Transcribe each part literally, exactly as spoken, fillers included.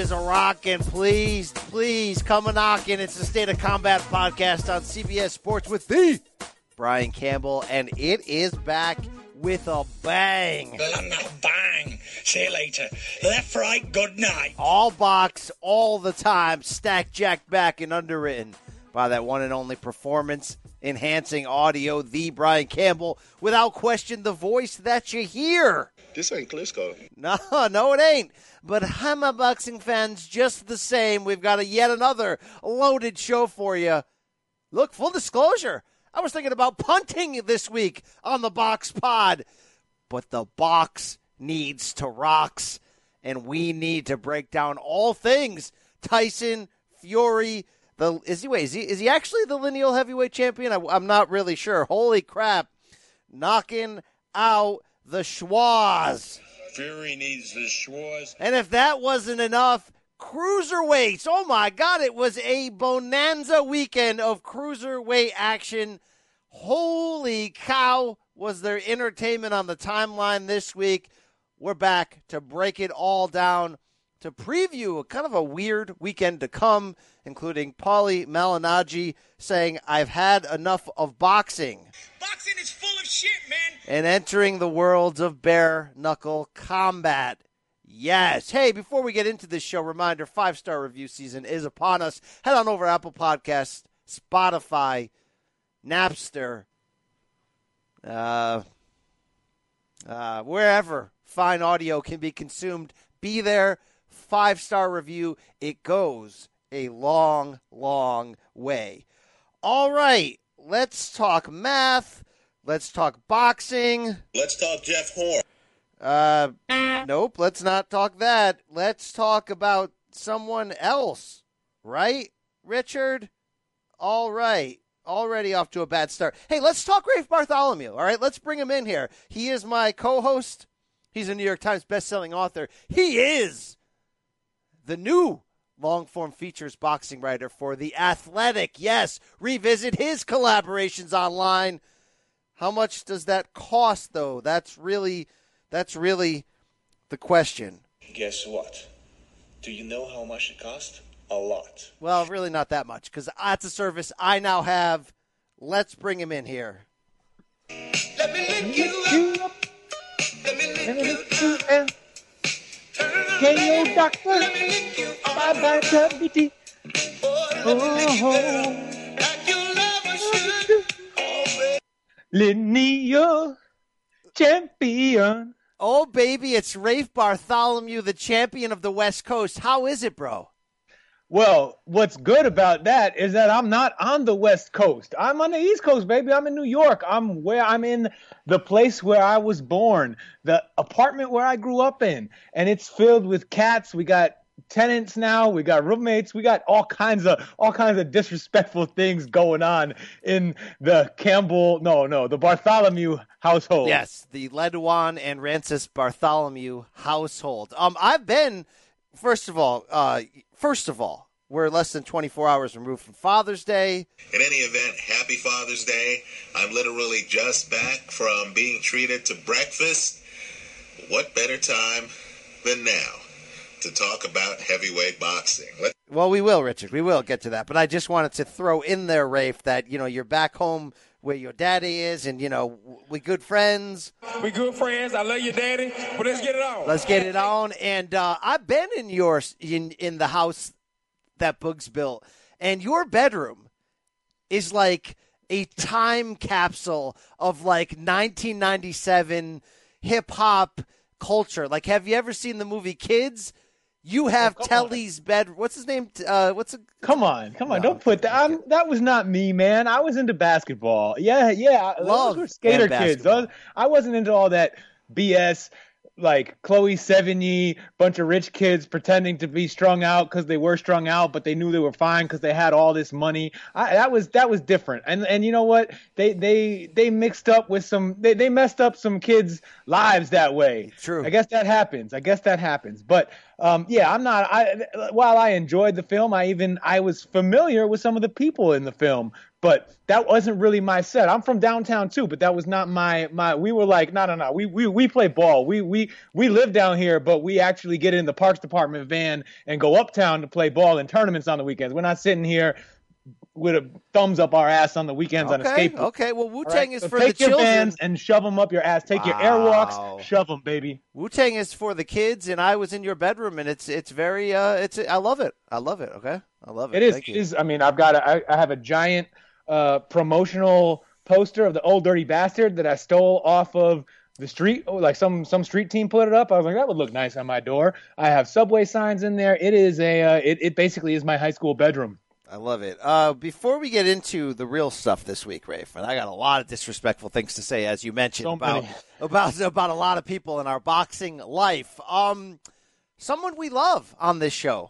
is a rockin'. Please, please come a knockin'. It's the State of Combat podcast on C B S Sports with the Brian Campbell, and it is back with a bang. Bang. See you later. Left, right, good night. All box, all the time. Stack, jack, back, and underwritten by that one and only performance enhancing audio, the Brian Campbell. Without question, the voice that you hear. This ain't Klitschko. No, no, it ain't. But Hammer boxing fans, just the same, we've got a yet another loaded show for you. Look, full disclosure, I was thinking about punting this week on the Box Pod, but the box needs to rocks, and we need to break down all things Tyson Fury. The is he wait is he is he actually the lineal heavyweight champion? I, I'm not really sure. Holy crap! Knocking out the Schwaz. Fury needs the Schwaz. And if that wasn't enough, cruiserweights. Oh my God! It was a bonanza weekend of cruiserweight action. Holy cow! Was there entertainment on the timeline this week? We're back to break it all down, to preview a kind of a weird weekend to come, including Paulie Malignaggi saying, I've had enough of boxing. Boxing is full of shit, man. And entering the worlds of bare-knuckle combat. Yes. Hey, before we get into this show, reminder, five-star review season is upon us. Head on over to Apple Podcasts, Spotify, Napster, uh, uh, wherever fine audio can be consumed. Be there. Five-star review. It goes a long, long way. All right. Let's talk math. Let's talk boxing. Let's talk Jeff Horn. Uh, nope. Let's not talk that. Let's talk about someone else. Right, Richard? All right. Already off to a bad start. Hey, let's talk Rafe Bartholomew. All right, let's bring him in here. He is my co-host. He's a New York Times best-selling author. He is the new long-form features boxing writer for The Athletic. Yes, revisit his collaborations online. How much does that cost, though? That's really, that's really the question. Guess what? Do you know how much it cost? A lot. Well, really not that much, because that's a service I now have. Let's bring him in here. Let me lick you up. Let me lick you up. K O doctor. Let me lick you up. Bye-bye, W T. Oh, like you love should. Lineal champion. Oh, baby, it's Rafe Bartholomew, the champion of the West Coast. How is it, bro? Well, what's good about that is that I'm not on the West Coast. I'm on the East Coast, baby. I'm in New York. I'm where I'm in the place where I was born, the apartment where I grew up in, and it's filled with cats. We got tenants now. We got roommates. We got all kinds of all kinds of disrespectful things going on in the Campbell. No, no, the Bartholomew household. Yes, the Ledwan and Rancis Bartholomew household. Um, I've been. First of all, uh, first of all, we're less than twenty-four hours removed from Father's Day. In any event, happy Father's Day. I'm literally just back from being treated to breakfast. What better time than now to talk about heavyweight boxing? Let's- well, we will, Richard. We will get to that. But I just wanted to throw in there, Rafe, that, you know, you're back home where your daddy is, and, you know, we good friends. We good friends. I love your daddy, but let's get it on. Let's get it on. And uh, I've been in your in in the house that Boogs built, and your bedroom is like a time capsule of like nineteen ninety-seven hip hop culture. Like, have you ever seen the movie Kids? You have oh, Telly's on. bed. What's his name? Uh, what's a? Come on, come on! No, Don't put that. I'm, that was not me, man. I was into basketball. Yeah, yeah. Love Those were skater kids. Those, I wasn't into all that B S. Like Chloe Sevigny, bunch of rich kids pretending to be strung out because they were strung out, but they knew they were fine because they had all this money. I, that was that was different. And and you know what? They they they mixed up with some. They, they messed up some kids' lives that way. True. I guess that happens. I guess that happens. But um, yeah, I'm not. I while I enjoyed the film, I even I was familiar with some of the people in the film. but that wasn't really my set. I'm from downtown too, but that was not my my. We were like, no, no, no. We we we play ball. We we we live down here, but we actually get in the Parks Department van and go uptown to play ball in tournaments on the weekends. We're not sitting here with a thumbs up our ass on the weekends okay, on a skateboard. Okay, well, Wu-Tang right? is so for take the your children. Vans and shove them up your ass. Take wow. your Airwalks, shove them, baby. Wu-Tang is for the kids, and I was in your bedroom, and it's it's very uh, it's I love it. I love it. Okay, I love it. It is. Thank It you. is. I mean, I've got a, I, I have a giant uh, promotional poster of the Old Dirty Bastard that I stole off of the street. Oh, like some some street team put it up. I was like, that would look nice on my door. I have Subway signs in there. It is a. Uh, it it basically is my high school bedroom. I love it. Uh, before we get into the real stuff this week, Rafe, and I got a lot of disrespectful things to say, as you mentioned, So about, many. about about a lot of people in our boxing life. Um, someone we love on this show,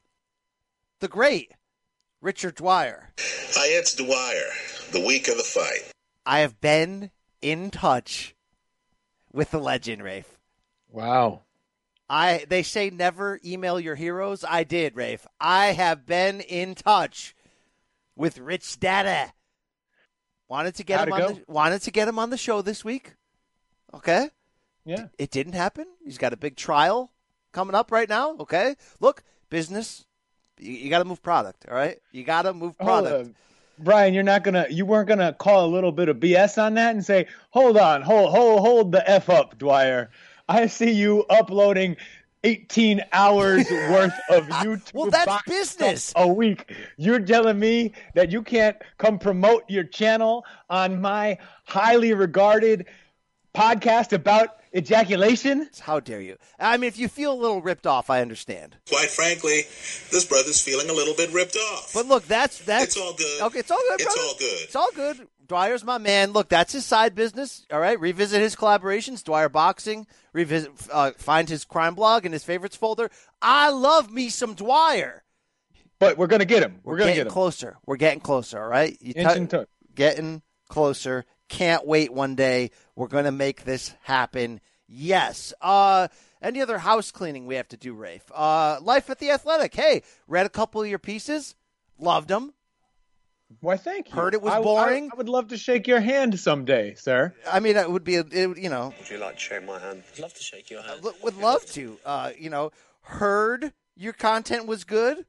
the great Richard Dwyer. Hi, it's Dwyer, the week of the fight. I have been in touch with the legend, Rafe. Wow. I they say never email your heroes. I did, Rafe. I have been in touch with Rich Dada. Wanted to get How'd him it on go? the, wanted to get him on the show this week. Okay? Yeah. It didn't happen. He's got a big trial coming up right now. Okay? Look, business. You, you got to move product, all right? You got to move Hold product. on. Brian, you're not gonna, you weren't gonna call a little bit of B S on that and say, hold on, hold, hold, hold the F up, Dwyer. I see you uploading eighteen hours worth of YouTube. Well, that's box business. stuff a week. You're telling me that you can't come promote your channel on my highly regarded podcast about ejaculation? How dare you? I mean, if you feel a little ripped off, I understand. Quite frankly, this brother's feeling a little bit ripped off. But look, that's that's It's all good. Okay, it's all good. It's brother. all good. It's all good. Dwyer's my man. Look, that's his side business. All right, revisit his collaborations. Dwyer Boxing. Revisit, uh, find his crime blog in his favorites folder. I love me some Dwyer. But we're gonna get him. We're, We're, gonna getting get him. closer. We're getting closer. All right, you Inch t- and tuck. getting closer. Can't wait. One day we're gonna make this happen. Yes. Uh, any other house cleaning we have to do, Rafe? Uh, Life at the Athletic. Hey, read a couple of your pieces. Loved them. Why, thank you. Heard it was I- boring. I, I would love to shake your hand someday, sir. I mean, it would be, a, it, would- you know, Would you like to shake my hand? I'd love to shake your hand. l- would love to. Uh, you know, heard your content was good.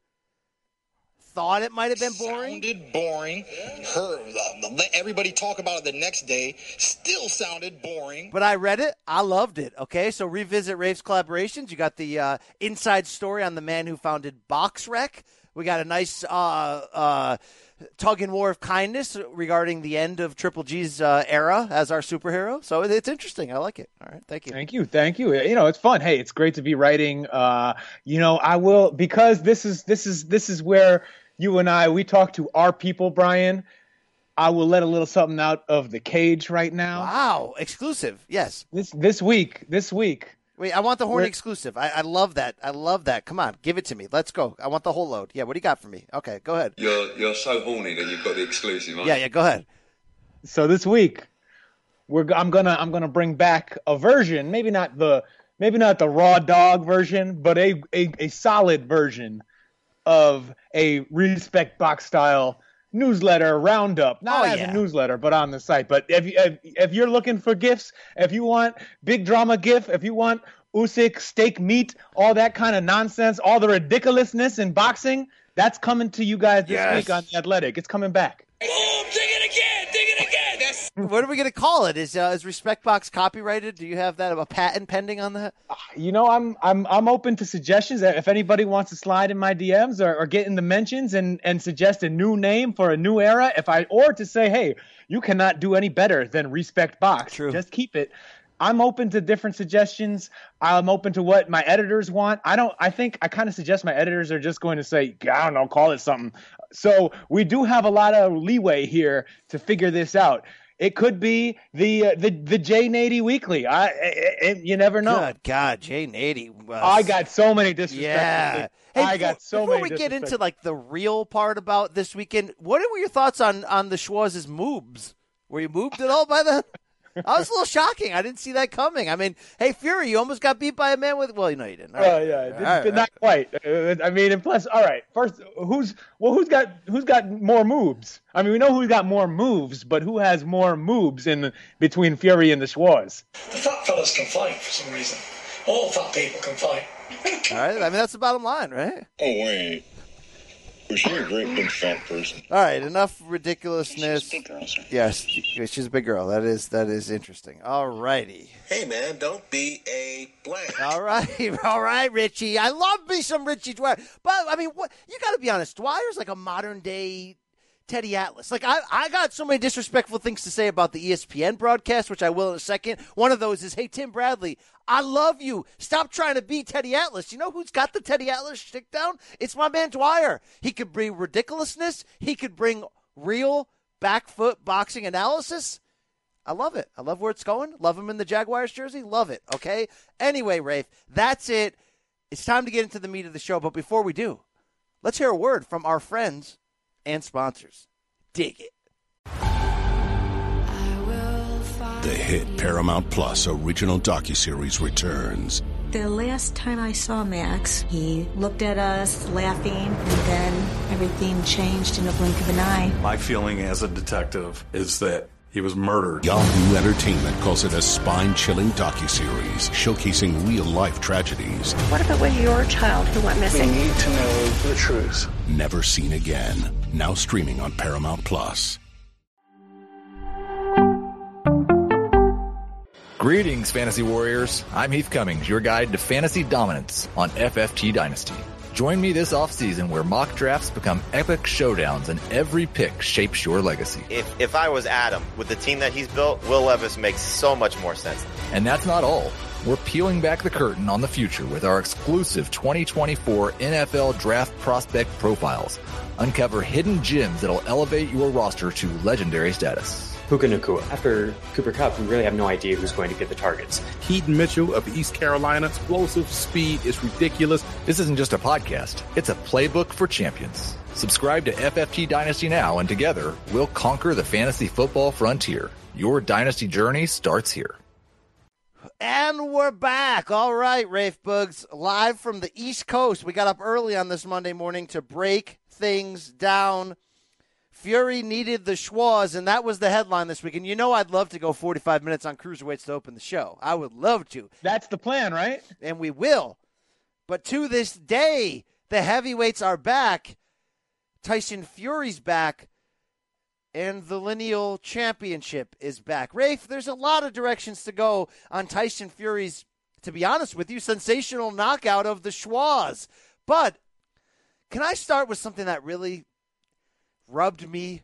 Thought it might have been boring. Sounded boring. Heard uh, let everybody talk about it the next day. Still sounded boring. But I read it. I loved it. Okay, so revisit Rafe's collaborations. You got the uh, inside story on the man who founded BoxRec. We got a nice uh, uh, tug and war of kindness regarding the end of Triple G's uh, era as our superhero. So it's interesting. I like it. All right, thank you. Thank you, thank you. You know, it's fun. Hey, it's great to be writing. Uh, you know, I will because this is this is this is where you and I we talk to our people, Brian. I will let a little something out of the cage right now. Wow, exclusive. Yes. This this week, this week. Wait, I want the horny We're- exclusive. I, I love that. I love that. Come on, give it to me. Let's go. I want the whole load. Yeah, what do you got for me? Okay, go ahead. You're you're so horny that you've got the exclusive. Aren't Yeah, you? yeah, go ahead. So this week, we're g- I'm gonna I'm gonna bring back a version, maybe not the maybe not the raw dog version, but a a, a solid version of a Respect Box style newsletter roundup. Not Oh, as yeah. a newsletter, but on the site. But if, you, if if you're looking for gifts, if you want big drama gif, if you want Usyk steak meat, all that kind of nonsense, all the ridiculousness in boxing, that's coming to you guys this Yes. week on The Athletic. It's coming back. Boom! Dig it again! Dig it again! That's What are we going to call it? Is uh, is Respect Box copyrighted? Do you have that a patent pending on that? You know, I'm I'm I'm open to suggestions. If anybody wants to slide in my D Ms or, or get in the mentions and, and suggest a new name for a new era, if I or to say, hey, you cannot do any better than Respect Box. True. Just keep it. I'm open to different suggestions. I'm open to what my editors want. I don't. I think I kind of suggest my editors are just going to say, I don't know, call it something. So we do have a lot of leeway here to figure this out. It could be the uh, the the J Nady Weekly. I, I, I you never know. Good God, Jay Nady. Uh, I got so many disrespectful yeah. things. Hey, I before, got so before many. we get into disrespectful- like the real part about this weekend, what were your thoughts on on the Schwarz's moobs? Were you moved at all by that? I was a little shocking. I didn't see that coming. I mean, hey, Fury, you almost got beat by a man with. Well, no, you didn't. All Well, right. yeah, All right, all not right. quite. Uh, I mean, and plus, all right. First, who's well, who's got who's got more moves? I mean, we know who's got more moves, but who has more moves in between Fury and the Schwarz? The fat fellas can fight for some reason. All fat people can fight. All right. I mean, that's the bottom line, right? Oh, wait. Was she a great big fat person? All right. Enough ridiculousness. She's a big girl, sir. Yes, she's a big girl. That is that is interesting. All righty. Hey, man, don't be a blank. All right, all right, Richie. I love me some Richie Dwyer. But, I mean, what you got to be honest. Dwyer's like a modern-day Teddy Atlas. Like, I, I got so many disrespectful things to say about the E S P N broadcast, which I will in a second. One of those is, hey, Tim Bradley, I love you. Stop trying to be Teddy Atlas. You know who's got the Teddy Atlas shtick down? It's my man Dwyer. He could bring ridiculousness. He could bring real back foot boxing analysis. I love it. I love where it's going. Love him in the Jaguars jersey. Love it. Okay? Anyway, Rafe, that's it. It's time to get into the meat of the show. But before we do, let's hear a word from our friends and sponsors. Dig it. The hit Paramount Plus original docuseries returns. The last time I saw Max, he looked at us laughing, and then everything changed in a blink of an eye. My feeling as a detective is that he was murdered. Yahoo Entertainment calls it a spine-chilling docuseries showcasing real-life tragedies. What if it was your child who went missing? We need to know the truth. Never seen again. Now streaming on Paramount Plus. Greetings, Fantasy Warriors. I'm Heath Cummings, your guide to fantasy dominance on F F T Dynasty. Join me this offseason where mock drafts become epic showdowns and every pick shapes your legacy. If if I was Adam, with the team that he's built, Will Levis makes so much more sense. And that's not all. We're peeling back the curtain on the future with our exclusive twenty twenty-four N F L Draft Prospect Profiles. Uncover hidden gems that'll elevate your roster to legendary status. Puka Nacua. After Cooper Kupp, we really have no idea who's going to get the targets. Keaton Mitchell of East Carolina. Explosive speed is ridiculous. This isn't just a podcast. It's a playbook for champions. Subscribe to F F T Dynasty now, and together, we'll conquer the fantasy football frontier. Your dynasty journey starts here. And we're back. All right, Rafe Bugs, live from the East Coast. We got up early on this Monday morning to break things down. Fury needed the schwaz, and that was the headline this week. And you know I'd love to go forty-five minutes on cruiserweights to open the show. I would love to. That's the plan, right? And we will. But to this day, the heavyweights are back. Tyson Fury's back, and the lineal championship is back. Rafe, there's a lot of directions to go on Tyson Fury's, to be honest with you, sensational knockout of the schwaz. But can I start with something that really rubbed me,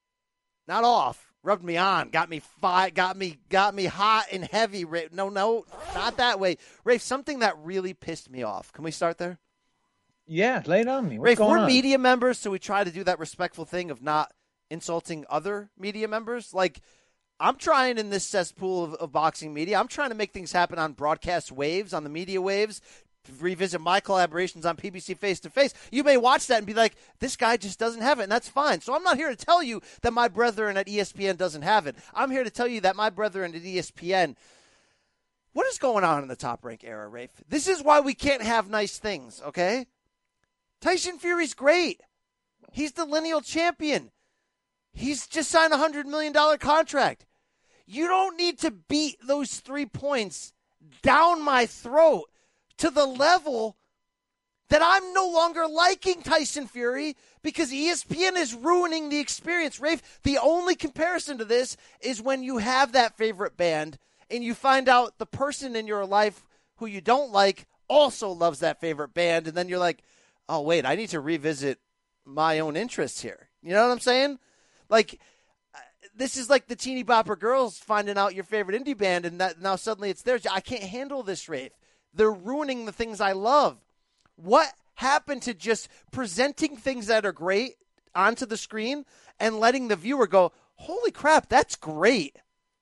not off, rubbed me on, got me fi- got me got me hot and heavy. No, no, not that way. Rafe, something that really pissed me off. Can we start there? Yeah, lay it on me. What's Rafe, going we're on? media members, so we try to do that respectful thing of not insulting other media members. Like, I'm trying in this cesspool of, of boxing media, I'm trying to make things happen on broadcast waves, on the media waves, revisit my collaborations on P B C Face to Face. You may watch that and be like, this guy just doesn't have it, and that's fine. So I'm not here to tell you that my brethren at E S P N doesn't have it. I'm here to tell you that my brethren at E S P N, what is going on in the Top Rank era, Rafe? This is why we can't have nice things, okay? Tyson Fury's great. He's the lineal champion. He's just signed a one hundred million dollars contract. You don't need to beat those three points down my throat to the level that I'm no longer liking Tyson Fury because E S P N is ruining the experience. Rafe, the only comparison to this is when you have that favorite band and you find out the person in your life who you don't like also loves that favorite band, and then you're like, oh, wait, I need to revisit my own interests here. You know what I'm saying? Like, this is like the teeny bopper girls finding out your favorite indie band, and that now suddenly it's theirs. I can't handle this, Rafe. They're ruining the things I love. What happened to just presenting things that are great onto the screen and letting the viewer go, holy crap, that's great?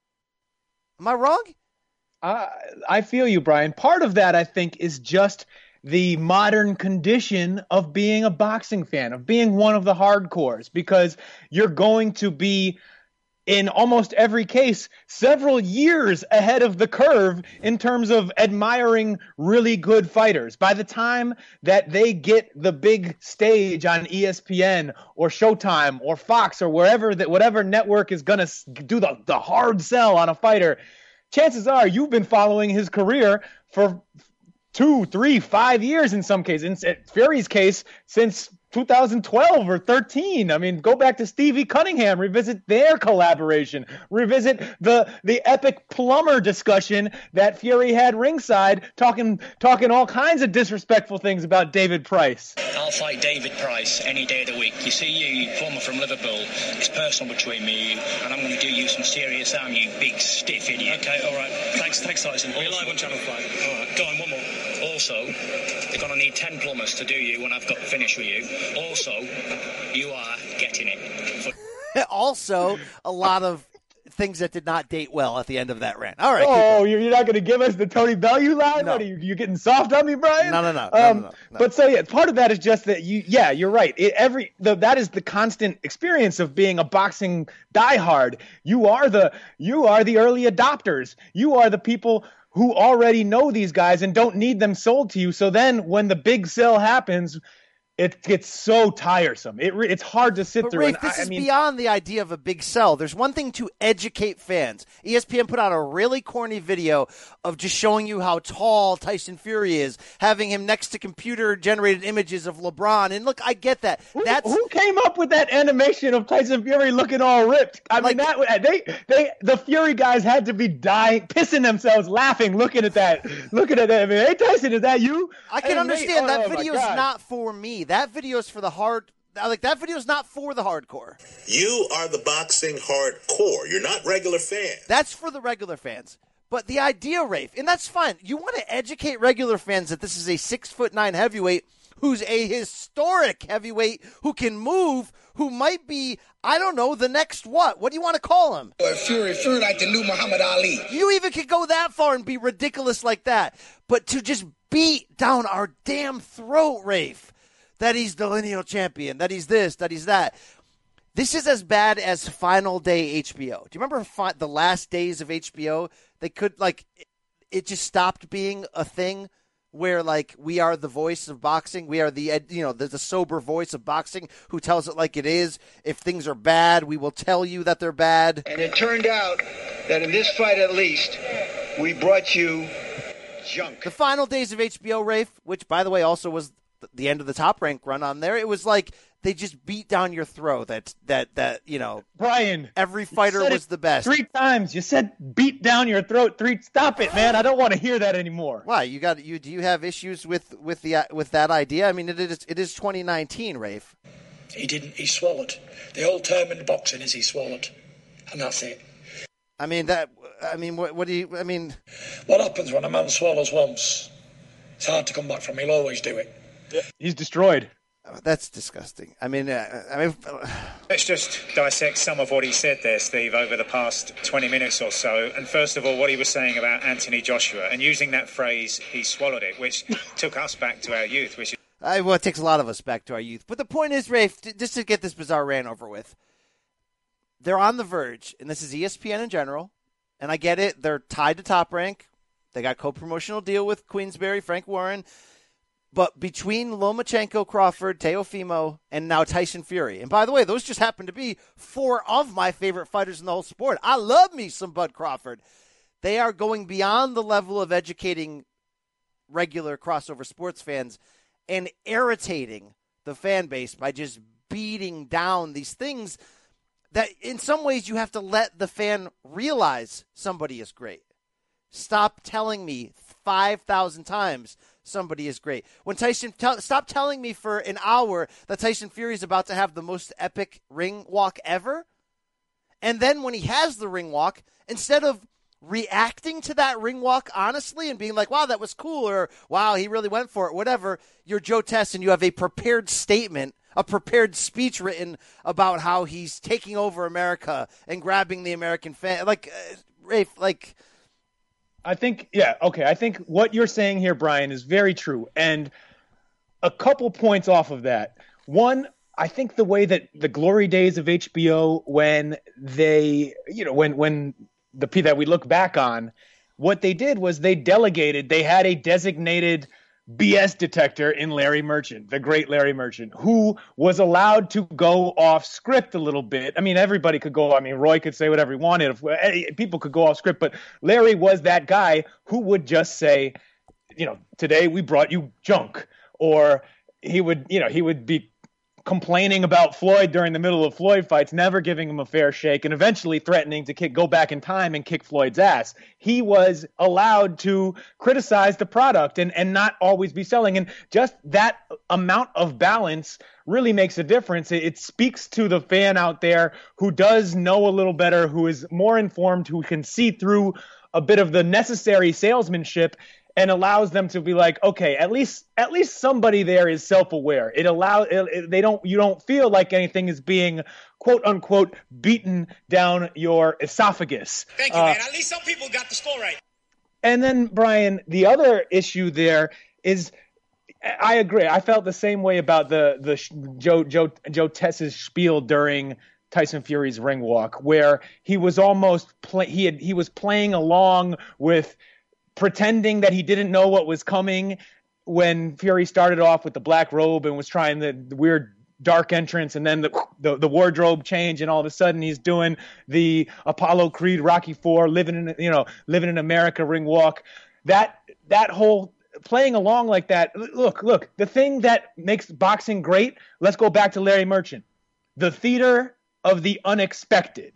Am I wrong? Uh, I feel you, Brian. Part of that, I think, is just the modern condition of being a boxing fan, of being one of the hardcores, because you're going to be in almost every case, several years ahead of the curve in terms of admiring really good fighters. By the time that they get the big stage on E S P N or Showtime or Fox or wherever that whatever network is going to do the, the hard sell on a fighter, chances are you've been following his career for two, three, five years in some cases. In Fury's case, since two thousand twelve or thirteen. I mean, go back to Stevie Cunningham, revisit their collaboration, revisit the the epic plumber discussion that Fury had ringside, talking talking all kinds of disrespectful things about David Price. I'll fight David Price any day of the week. You see, you, you plumber from Liverpool, it's personal between me and you, and I'm going to do you some serious harm, you big stiff idiot. Okay, all right. Thanks, thanks, Tyson. We're live on Channel five. All right, go on, one more. Also, they're going to need ten plumbers to do you when I've got finished with you. Also, you are getting it. Also, a lot of things that did not date well at the end of that rant. All right. Oh, you're not going to give us the Tony Bellew line? No. What are you, you getting soft on me, Brian? No, no, no. Um, no, no, no, no. But so, yeah, part of that is just that you, yeah, you're right. It, every the, that is the constant experience of being a boxing diehard. You are the, you are the early adopters. You are the people who already know these guys and don't need them sold to you. So then when the big sell happens, it gets so tiresome. It it's hard to sit but through. Rafe, and this I, is I mean, beyond the idea of a big sell. There's one thing to educate fans. E S P N put out a really corny video of just showing you how tall Tyson Fury is, having him next to computer-generated images of LeBron. And look, I get that. Who, That's who came up with that animation of Tyson Fury looking all ripped? I like, mean, that they they the Fury guys had to be dying, pissing themselves, laughing, looking at that, looking at that. I mean, hey Tyson, is that you? I can hey, understand mate, that oh, video is not for me. That video is for the hard. Like that video is not for the hardcore. You are the boxing hardcore. You're not regular fans. That's for the regular fans. But the idea, Rafe, and that's fine. You want to educate regular fans that this is a six foot nine heavyweight who's a historic heavyweight who can move, who might be, I don't know, the next what? What do you want to call him? Or Fury, Fury like the new Muhammad Ali. You even could go that far and be ridiculous like that. But to just beat down our damn throat, Rafe, that he's the lineal champion, that he's this, that he's that. This is as bad as Final Day H B O. Do you remember fi- the last days of H B O? They could, like, it just stopped being a thing where, like, we are the voice of boxing. We are the, you know, the, the sober voice of boxing who tells it like it is. If things are bad, we will tell you that they're bad. And it turned out that in this fight, at least, we brought you junk. The Final Days of H B O, Rafe, which, by the way, also was the end of the Top Rank run on there. It was like they just beat down your throat. That that that you know, Brian. Every fighter was the best. Three times you said beat down your throat. Three. Stop it, man. I don't want to hear that anymore. Why? You got you? Do you have issues with with the with that idea? I mean, it is it is twenty nineteen, Rafe. He didn't. He swallowed. The old term in boxing is he swallowed, and that's it. I mean that. I mean, what, what do you? I mean, what happens when a man swallows once? It's hard to come back from. He'll always do it. He's destroyed. Oh, that's disgusting. I mean, uh, I mean, let's just dissect some of what he said there, Steve, over the past twenty minutes or so. And first of all, what he was saying about Anthony Joshua and using that phrase, he swallowed it, which took us back to our youth. Which is- I, well, it takes a lot of us back to our youth. But the point is, Rafe, just to get this bizarre rant over with, they're on the verge, and this is E S P N in general, and I get it. They're tied to Top Rank. They got co-promotional deal with Queensberry, Frank Warren. But between Lomachenko, Crawford, Teofimo, and now Tyson Fury. And by the way, those just happen to be four of my favorite fighters in the whole sport. I love me some Bud Crawford. They are going beyond the level of educating regular crossover sports fans and irritating the fan base by just beating down these things that in some ways you have to let the fan realize somebody is great. Stop telling me five thousand times somebody is great. When Tyson, t- stop telling me for an hour that Tyson Fury is about to have the most epic ring walk ever. And then when he has the ring walk, instead of reacting to that ring walk honestly and being like, wow, that was cool, or wow, he really went for it, whatever, you're Joe Tess and you have a prepared statement, a prepared speech written about how he's taking over America and grabbing the American fan. Like, uh, Rafe, like... I think, yeah, okay. I think what you're saying here, Brian, is very true. And a couple points off of that. One, I think the way that the glory days of H B O, when they, you know, when when the P that we look back on, what they did was they delegated. They had a designated B S detector in Larry Merchant, the great Larry Merchant, who was allowed to go off script a little bit. I mean, everybody could go. I mean, Roy could say whatever he wanted. If, people could go off script, but Larry was that guy who would just say, you know, today we brought you junk, or he would, you know, he would be complaining about Floyd during the middle of Floyd fights, never giving him a fair shake, and eventually threatening to kick, go back in time and kick Floyd's ass. He was allowed to criticize the product and, and not always be selling. And just that amount of balance really makes a difference. It, it speaks to the fan out there who does know a little better, who is more informed, who can see through a bit of the necessary salesmanship, and allows them to be like, okay, at least at least somebody there is self-aware. It allows it, it, they don't you don't feel like anything is being quote unquote beaten down your esophagus. Thank you, uh, man. At least some people got the score right. And then, Brian, the other issue there is, I agree. I felt the same way about the the Joe Joe Joe Tess's spiel during Tyson Fury's ring walk, where he was almost play, he had he was playing along with, pretending that he didn't know what was coming when Fury started off with the black robe and was trying the, the weird dark entrance, and then the, the the wardrobe change, and all of a sudden he's doing the Apollo Creed Rocky Four living in you know living in America ring walk. That that whole playing along like that. Look, look, the thing that makes boxing great. Let's go back to Larry Merchant, the theater of the unexpected.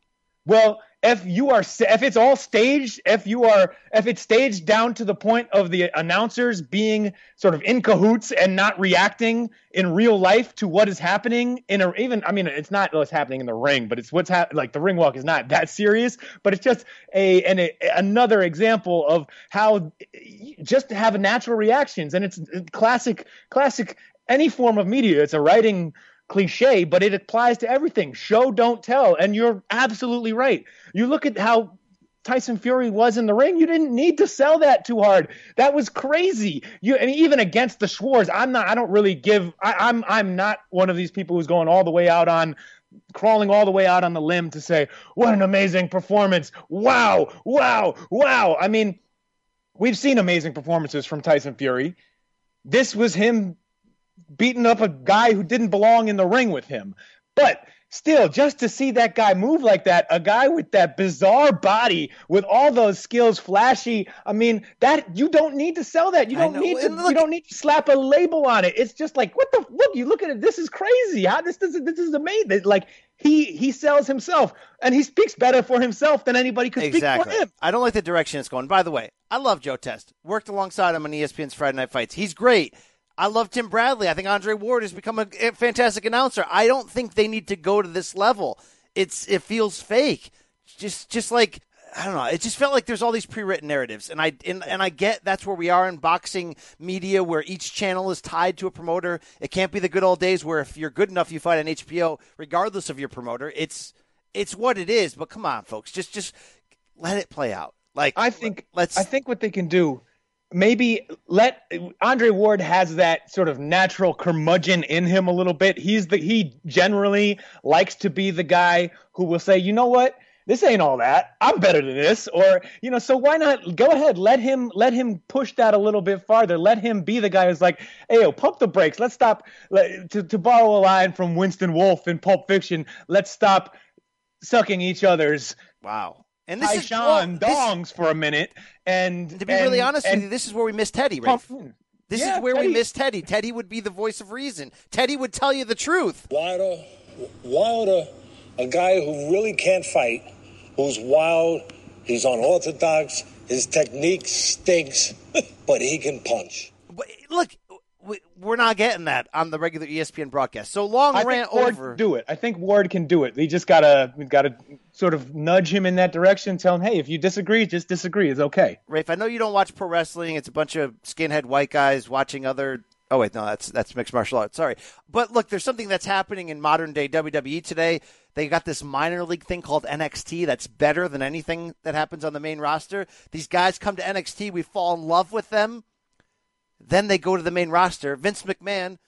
Well, if you are, if it's all staged, if you are, if it's staged down to the point of the announcers being sort of in cahoots and not reacting in real life to what is happening in a, even, I mean, it's not what's happening in the ring, but it's what's happening. Like the ring walk is not that serious, but it's just a, an, a, another example of how just to have natural reactions. And it's classic, classic, any form of media. It's a writing cliche, but it applies to everything. Show, don't tell. And you're absolutely right. You look at how Tyson Fury was in the ring. You didn't need to sell that too hard. That was crazy. You, I mean, even against the Schwarz, I'm not. I don't really give. I, I'm. I'm not one of these people who's going all the way out on, crawling all the way out on the limb to say what an amazing performance. Wow, wow, wow. I mean, we've seen amazing performances from Tyson Fury. This was him beating up a guy who didn't belong in the ring with him. But still, just to see that guy move like that, a guy with that bizarre body, with all those skills, flashy, I mean, that you don't need to sell that. You don't need to look, you don't need to slap a label on it. It's just like, what the look, you look at it, this is crazy. How this this, this is amazing. Like he he sells himself, and he speaks better for himself than anybody could exactly. speak for him. I don't like the direction it's going. By the way, I love Joe Test. Worked alongside him on E S P N's Friday Night Fights. He's great. I love Tim Bradley. I think Andre Ward has become a fantastic announcer. I don't think they need to go to this level. It's it feels fake. Just just like, I don't know. It just felt like there's all these pre-written narratives. And I and, and I get that's where we are in boxing media, where each channel is tied to a promoter. It can't be the good old days where if you're good enough, you fight on H B O regardless of your promoter. It's it's what it is. But come on, folks. Just just let it play out. Like I think let's I think what they can do, maybe let Andre Ward has that sort of natural curmudgeon in him a little bit. He's the he generally likes to be the guy who will say, you know what, this ain't all that. I'm better than this. Or, you know, so why not go ahead, let him let him push that a little bit farther. Let him be the guy who's like, hey, yo, pump the brakes. Let's stop. Let, to to borrow a line from Winston Wolfe in Pulp Fiction, let's stop sucking each other's wow. And this is Sean dongs for a minute. And to be and, really honest and, with you, this is where we miss Teddy, Rafe. This yeah, is where Teddy. we miss Teddy. Teddy would be the voice of reason. Teddy would tell you the truth. Wilder, Wilder, a guy who really can't fight, who's wild, he's unorthodox, his technique stinks, but he can punch. But look, we're not getting that on the regular E S P N broadcast. So long I rant think Ward over. Can do it. I think Ward can do it. He just gotta we gotta sort of nudge him in that direction. Tell him, hey, if you disagree, just disagree. It's okay. Rafe, I know you don't watch pro wrestling. It's a bunch of skinhead white guys watching other. Oh wait, no, that's that's mixed martial arts. Sorry, but look, there's something that's happening in modern day W W E today. They got this minor league thing called N X T that's better than anything that happens on the main roster. These guys come to N X T, we fall in love with them. Then they go to the main roster. Vince McMahon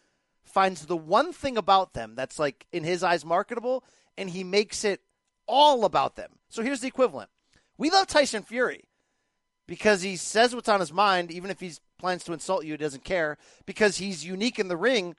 finds the one thing about them that's, like, in his eyes marketable, and he makes it all about them. So here's the equivalent. We love Tyson Fury because he says what's on his mind, even if he plans to insult you, he doesn't care, because he's unique in the ring.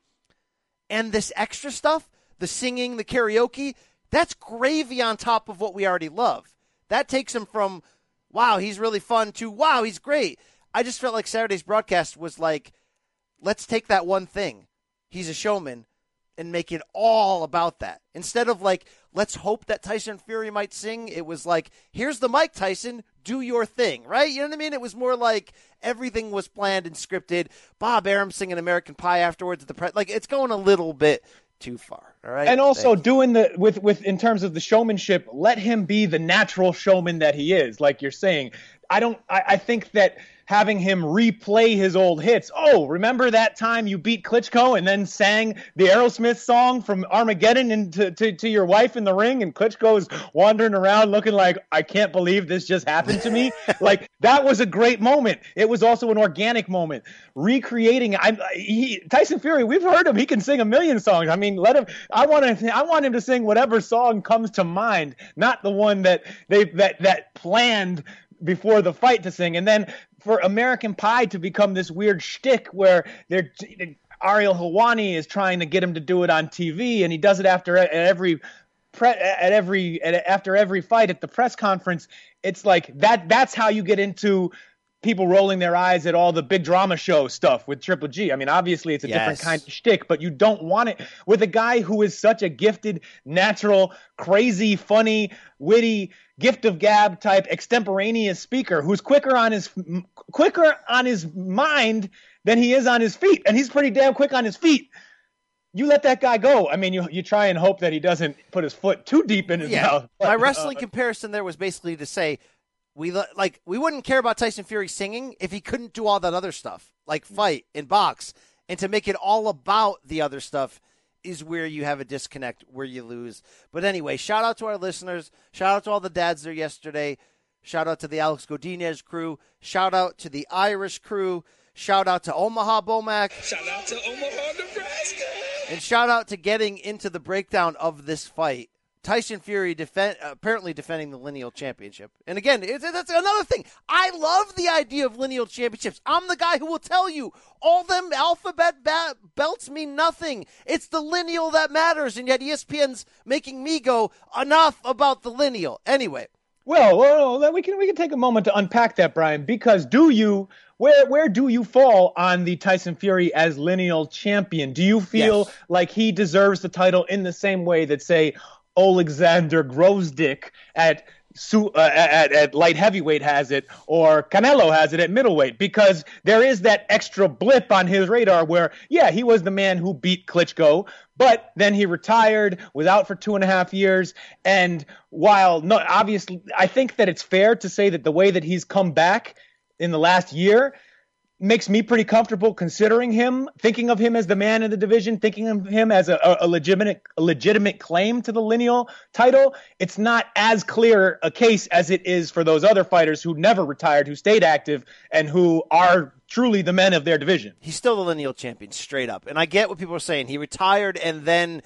And this extra stuff, the singing, the karaoke, that's gravy on top of what we already love. That takes him from, wow, he's really fun, to, wow, he's great. I just felt like Saturday's broadcast was like, let's take that one thing, he's a showman, and make it all about that. Instead of like, let's hope that Tyson Fury might sing, it was like, here's the mic, Tyson, do your thing, right? You know what I mean? It was more like everything was planned and scripted. Bob Arum singing American Pie afterwards at the press. Like, it's going a little bit too far, all right? And also doing the with with in terms of the showmanship, let him be the natural showman that he is, like you're saying. I don't I, I think that having him replay his old hits. Oh, remember that time you beat Klitschko and then sang the Aerosmith song from Armageddon into to, to your wife in the ring, and Klitschko's wandering around looking like, I can't believe this just happened to me. Like, that was a great moment. It was also an organic moment. Recreating I he, Tyson Fury, we've heard him. He can sing a million songs. I mean, let him I want to I want him to sing whatever song comes to mind, not the one that they that that planned before the fight to sing. And then for American Pie to become this weird shtick where they're Ariel Helwani is trying to get him to do it on T V, and he does it after at every pre, at every at, after every fight at the press conference. It's like that. That's how you get into people rolling their eyes at all the big drama show stuff with Triple G. I mean, obviously it's a yes. different kind of shtick, but you don't want it with a guy who is such a gifted, natural, crazy, funny, witty, gift of gab type extemporaneous speaker who's quicker on his quicker on his mind than he is on his feet, and he's pretty damn quick on his feet. You let that guy go. I mean, you you try and hope that he doesn't put his foot too deep in his yeah. mouth. My wrestling uh, comparison there was basically to say, we like we wouldn't care about Tyson Fury singing if he couldn't do all that other stuff, like fight and box, and to make it all about the other stuff is where you have a disconnect, where you lose. But anyway, shout out to our listeners. Shout out to all the dads there yesterday. Shout out to the Alex Godinez crew. Shout out to the Irish crew. Shout out to Omaha Bomac. Shout out to Omaha, Nebraska. And shout out to getting into the breakdown of this fight. Tyson Fury defend, apparently defending the lineal championship. And again, it's, that's another thing. I love the idea of lineal championships. I'm the guy who will tell you all them alphabet ba- belts mean nothing. It's the lineal that matters. And yet E S P N's making me go, enough about the lineal. Anyway. Well, well, we can we can take a moment to unpack that, Brian, because do you where where do you fall on the Tyson Fury as lineal champion? Do you feel yes. like he deserves the title in the same way that, say, Alexander Grosdick at, uh, at at light heavyweight has it, or Canelo has it at middleweight? Because there is that extra blip on his radar where, yeah, he was the man who beat Klitschko, but then he retired, was out for two and a half years. And while no, obviously, I think that it's fair to say that the way that he's come back in the last year makes me pretty comfortable considering him, thinking of him as the man in the division, thinking of him as a, a legitimate a legitimate claim to the lineal title. It's not as clear a case as it is for those other fighters who never retired, who stayed active, and who are truly the men of their division. He's still the lineal champion, straight up. And I get what people are saying. He retired, and then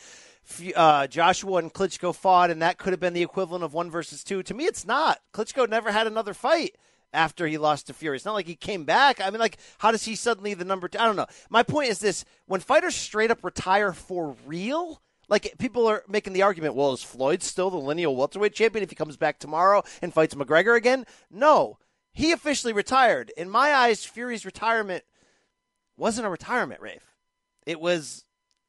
uh, Joshua and Klitschko fought, and that could have been the equivalent of one versus two. To me, it's not. Klitschko never had another fight after he lost to Fury. It's not like he came back. I mean, like, how does he suddenly the number two? I don't know. My point is this. When fighters straight up retire for real, like, people are making the argument, well, is Floyd still the lineal welterweight champion if he comes back tomorrow and fights McGregor again? No. He officially retired. In my eyes, Fury's retirement wasn't a retirement, Rafe. It was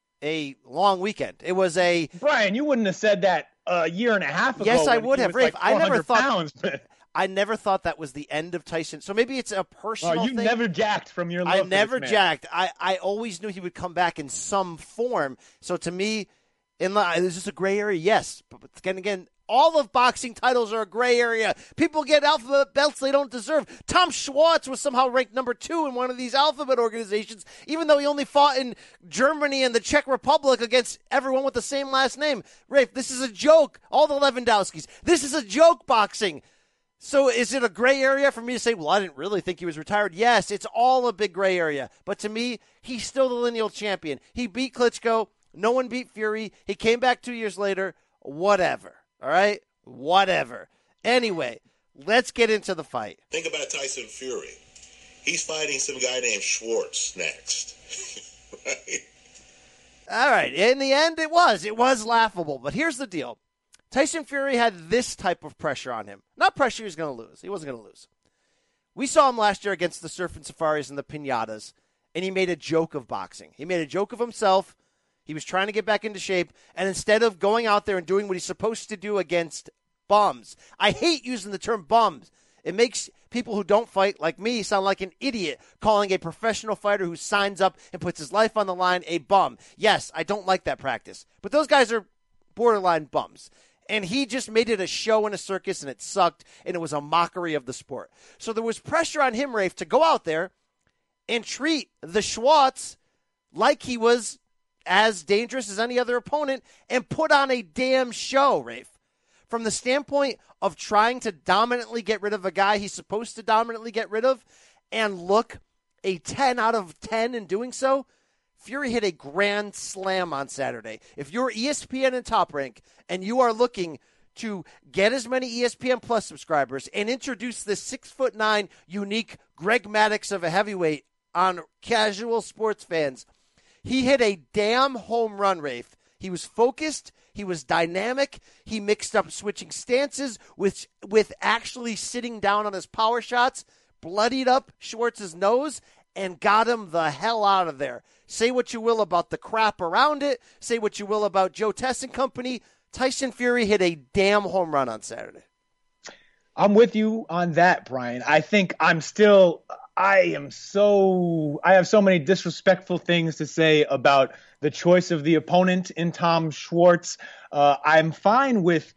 a long weekend. It was a... Brian, you wouldn't have said that a year and a half ago. Yes, I would have, Rafe. Like I never thought... Pounds. I never thought that was the end of Tyson. So maybe it's a personal oh, you thing. You never jacked from your love I for never this man. jacked. I, I always knew he would come back in some form. So to me, in the, is this a gray area? Yes. But again, again, all of boxing titles are a gray area. People get alphabet belts they don't deserve. Tom Schwartz was somehow ranked number two in one of these alphabet organizations, even though he only fought in Germany and the Czech Republic against everyone with the same last name. Rafe, this is a joke. All the Lewandowskis. This is a joke, boxing. So is it a gray area for me to say, well, I didn't really think he was retired? Yes, it's all a big gray area. But to me, he's still the lineal champion. He beat Klitschko. No one beat Fury. He came back two years later. Whatever. All right? Whatever. Anyway, let's get into the fight. Think about Tyson Fury. He's fighting some guy named Schwartz next. Right? All right. In the end, it was. It was laughable. But here's the deal. Tyson Fury had this type of pressure on him. Not pressure he was going to lose. He wasn't going to lose. We saw him last year against the Surf and Safaris and the Pinatas, and he made a joke of boxing. He made a joke of himself. He was trying to get back into shape, and instead of going out there and doing what he's supposed to do against bums, I hate using the term bums. It makes people who don't fight, like me, sound like an idiot calling a professional fighter who signs up and puts his life on the line a bum. Yes, I don't like that practice, but those guys are borderline bums. And he just made it a show and a circus, and it sucked, and it was a mockery of the sport. So there was pressure on him, Rafe, to go out there and treat the Schwartz like he was as dangerous as any other opponent and put on a damn show, Rafe. From the standpoint of trying to dominantly get rid of a guy he's supposed to dominantly get rid of and look a ten out of ten in doing so, Fury hit a grand slam on Saturday. If you're E S P N and Top Rank and you are looking to get as many E S P N Plus subscribers and introduce this six foot nine unique Greg Maddux of a heavyweight on casual sports fans, he hit a damn home run, Rafe. He was focused. He was dynamic. He mixed up switching stances with, with actually sitting down on his power shots, bloodied up Schwartz's nose, and got him the hell out of there. Say what you will about the crap around it. Say what you will about Joe Tess and company. Tyson Fury hit a damn home run on Saturday. I'm with you on that, Brian. I think I'm still, I am so, I have so many disrespectful things to say about the choice of the opponent in Tom Schwartz. Uh, I'm fine with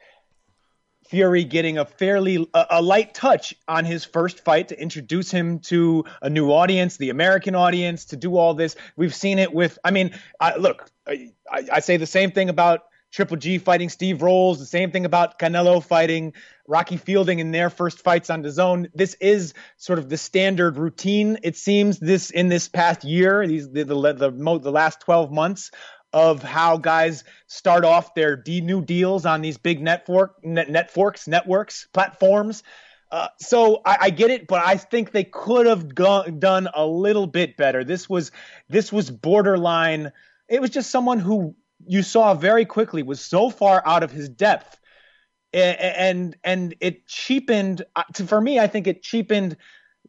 Fury getting a fairly a, a light touch on his first fight to introduce him to a new audience, the American audience, to do all this. We've seen it with, I mean, I, look, I, I say the same thing about Triple G fighting Steve Rolls, the same thing about Canelo fighting Rocky Fielding in their first fights on DAZN. This is sort of the standard routine, it seems, this in this past year, these the the, the, the, the last twelve months. Of how guys start off their D new deals on these big network, net, networks, networks, platforms. Uh, so I, I get it, but I think they could have gone, done a little bit better. This was this was borderline. It was just someone who you saw very quickly was so far out of his depth, and and, and it cheapened. For me, I think it cheapened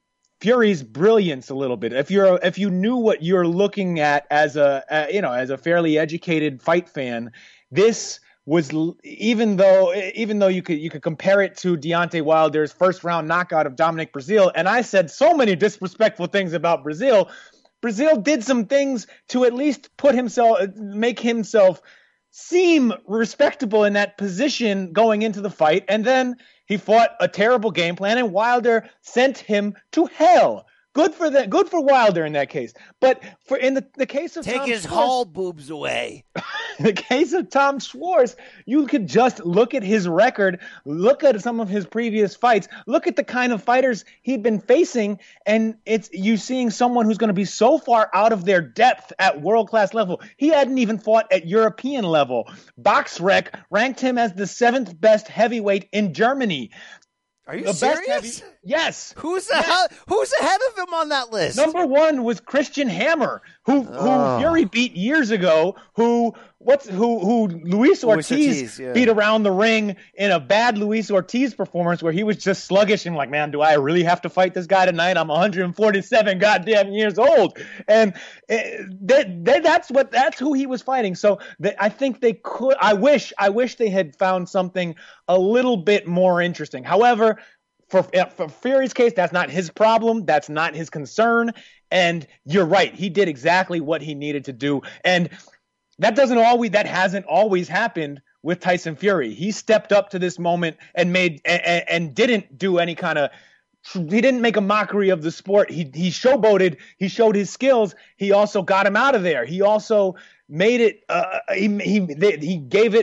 Fury's brilliance a little bit. If you're if you knew what you're looking at as a uh, you know as a fairly educated fight fan, this was, even though even though you could you could compare it to Deontay Wilder's first round knockout of Dominic Breazeale, and I said so many disrespectful things about Breazeale. Breazeale did some things to at least put himself make himself seem respectable in that position going into the fight, and then he fought a terrible game plan, and Wilder sent him to hell. Good for the good for Wilder in that case. But for in the, the case of take Tom his Schwartz, Hall boobs away. In the case of Tom Schwartz, you could just look at his record, look at some of his previous fights, look at the kind of fighters he'd been facing, and it's you seeing someone who's going to be so far out of their depth at world-class level. He hadn't even fought at European level. BoxRec ranked him as the seventh best heavyweight in Germany. Are you the serious? Best heavy- yes. Who's yes. ahead, who's ahead of him on that list? Number one was Christian Hammer, who who Oh. Fury beat years ago. Who what's who who Luis Ortiz, Luis Ortiz, yeah. beat around the ring in a bad Luis Ortiz performance where he was just sluggish and like, man, do I really have to fight this guy tonight? I'm one hundred forty-seven goddamn years old, and uh, that, that that's what that's who he was fighting. So that I think they could. I wish I wish they had found something a little bit more interesting. However, For, for Fury's case, that's not his problem. That's not his concern. And you're right. He did exactly what he needed to do. And that doesn't always, that hasn't always happened with Tyson Fury. He stepped up to this moment and made, and, and didn't do any kind of, he didn't make a mockery of the sport. He, he showboated. He showed his skills. He also got him out of there. He also made it, uh, he, he, he gave it a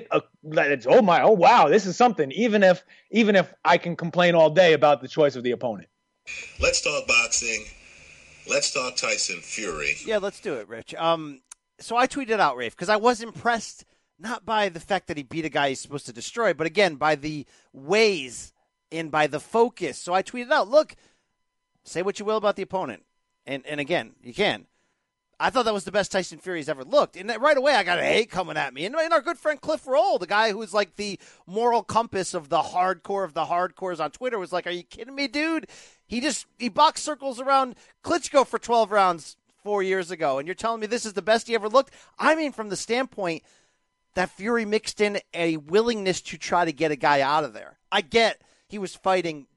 it's, oh my, oh wow, this is something. Even if even if I can complain all day about the choice of the opponent. Let's talk boxing. Let's talk Tyson Fury. Yeah, let's do it, Rich. Um, so I tweeted out, Rafe, because I was impressed not by the fact that he beat a guy he's supposed to destroy, but again, by the ways and by the focus. So I tweeted out, look, say what you will about the opponent. And and again, you can. I thought that was the best Tyson Fury's ever looked. And right away, I got hate coming at me. And, and our good friend Cliff Roll, the guy who's like the moral compass of the hardcore of the hardcores on Twitter, was like, are you kidding me, dude? He just he boxed circles around Klitschko for twelve rounds four years ago. And you're telling me this is the best he ever looked? I mean, from the standpoint that Fury mixed in a willingness to try to get a guy out of there. I get he was fighting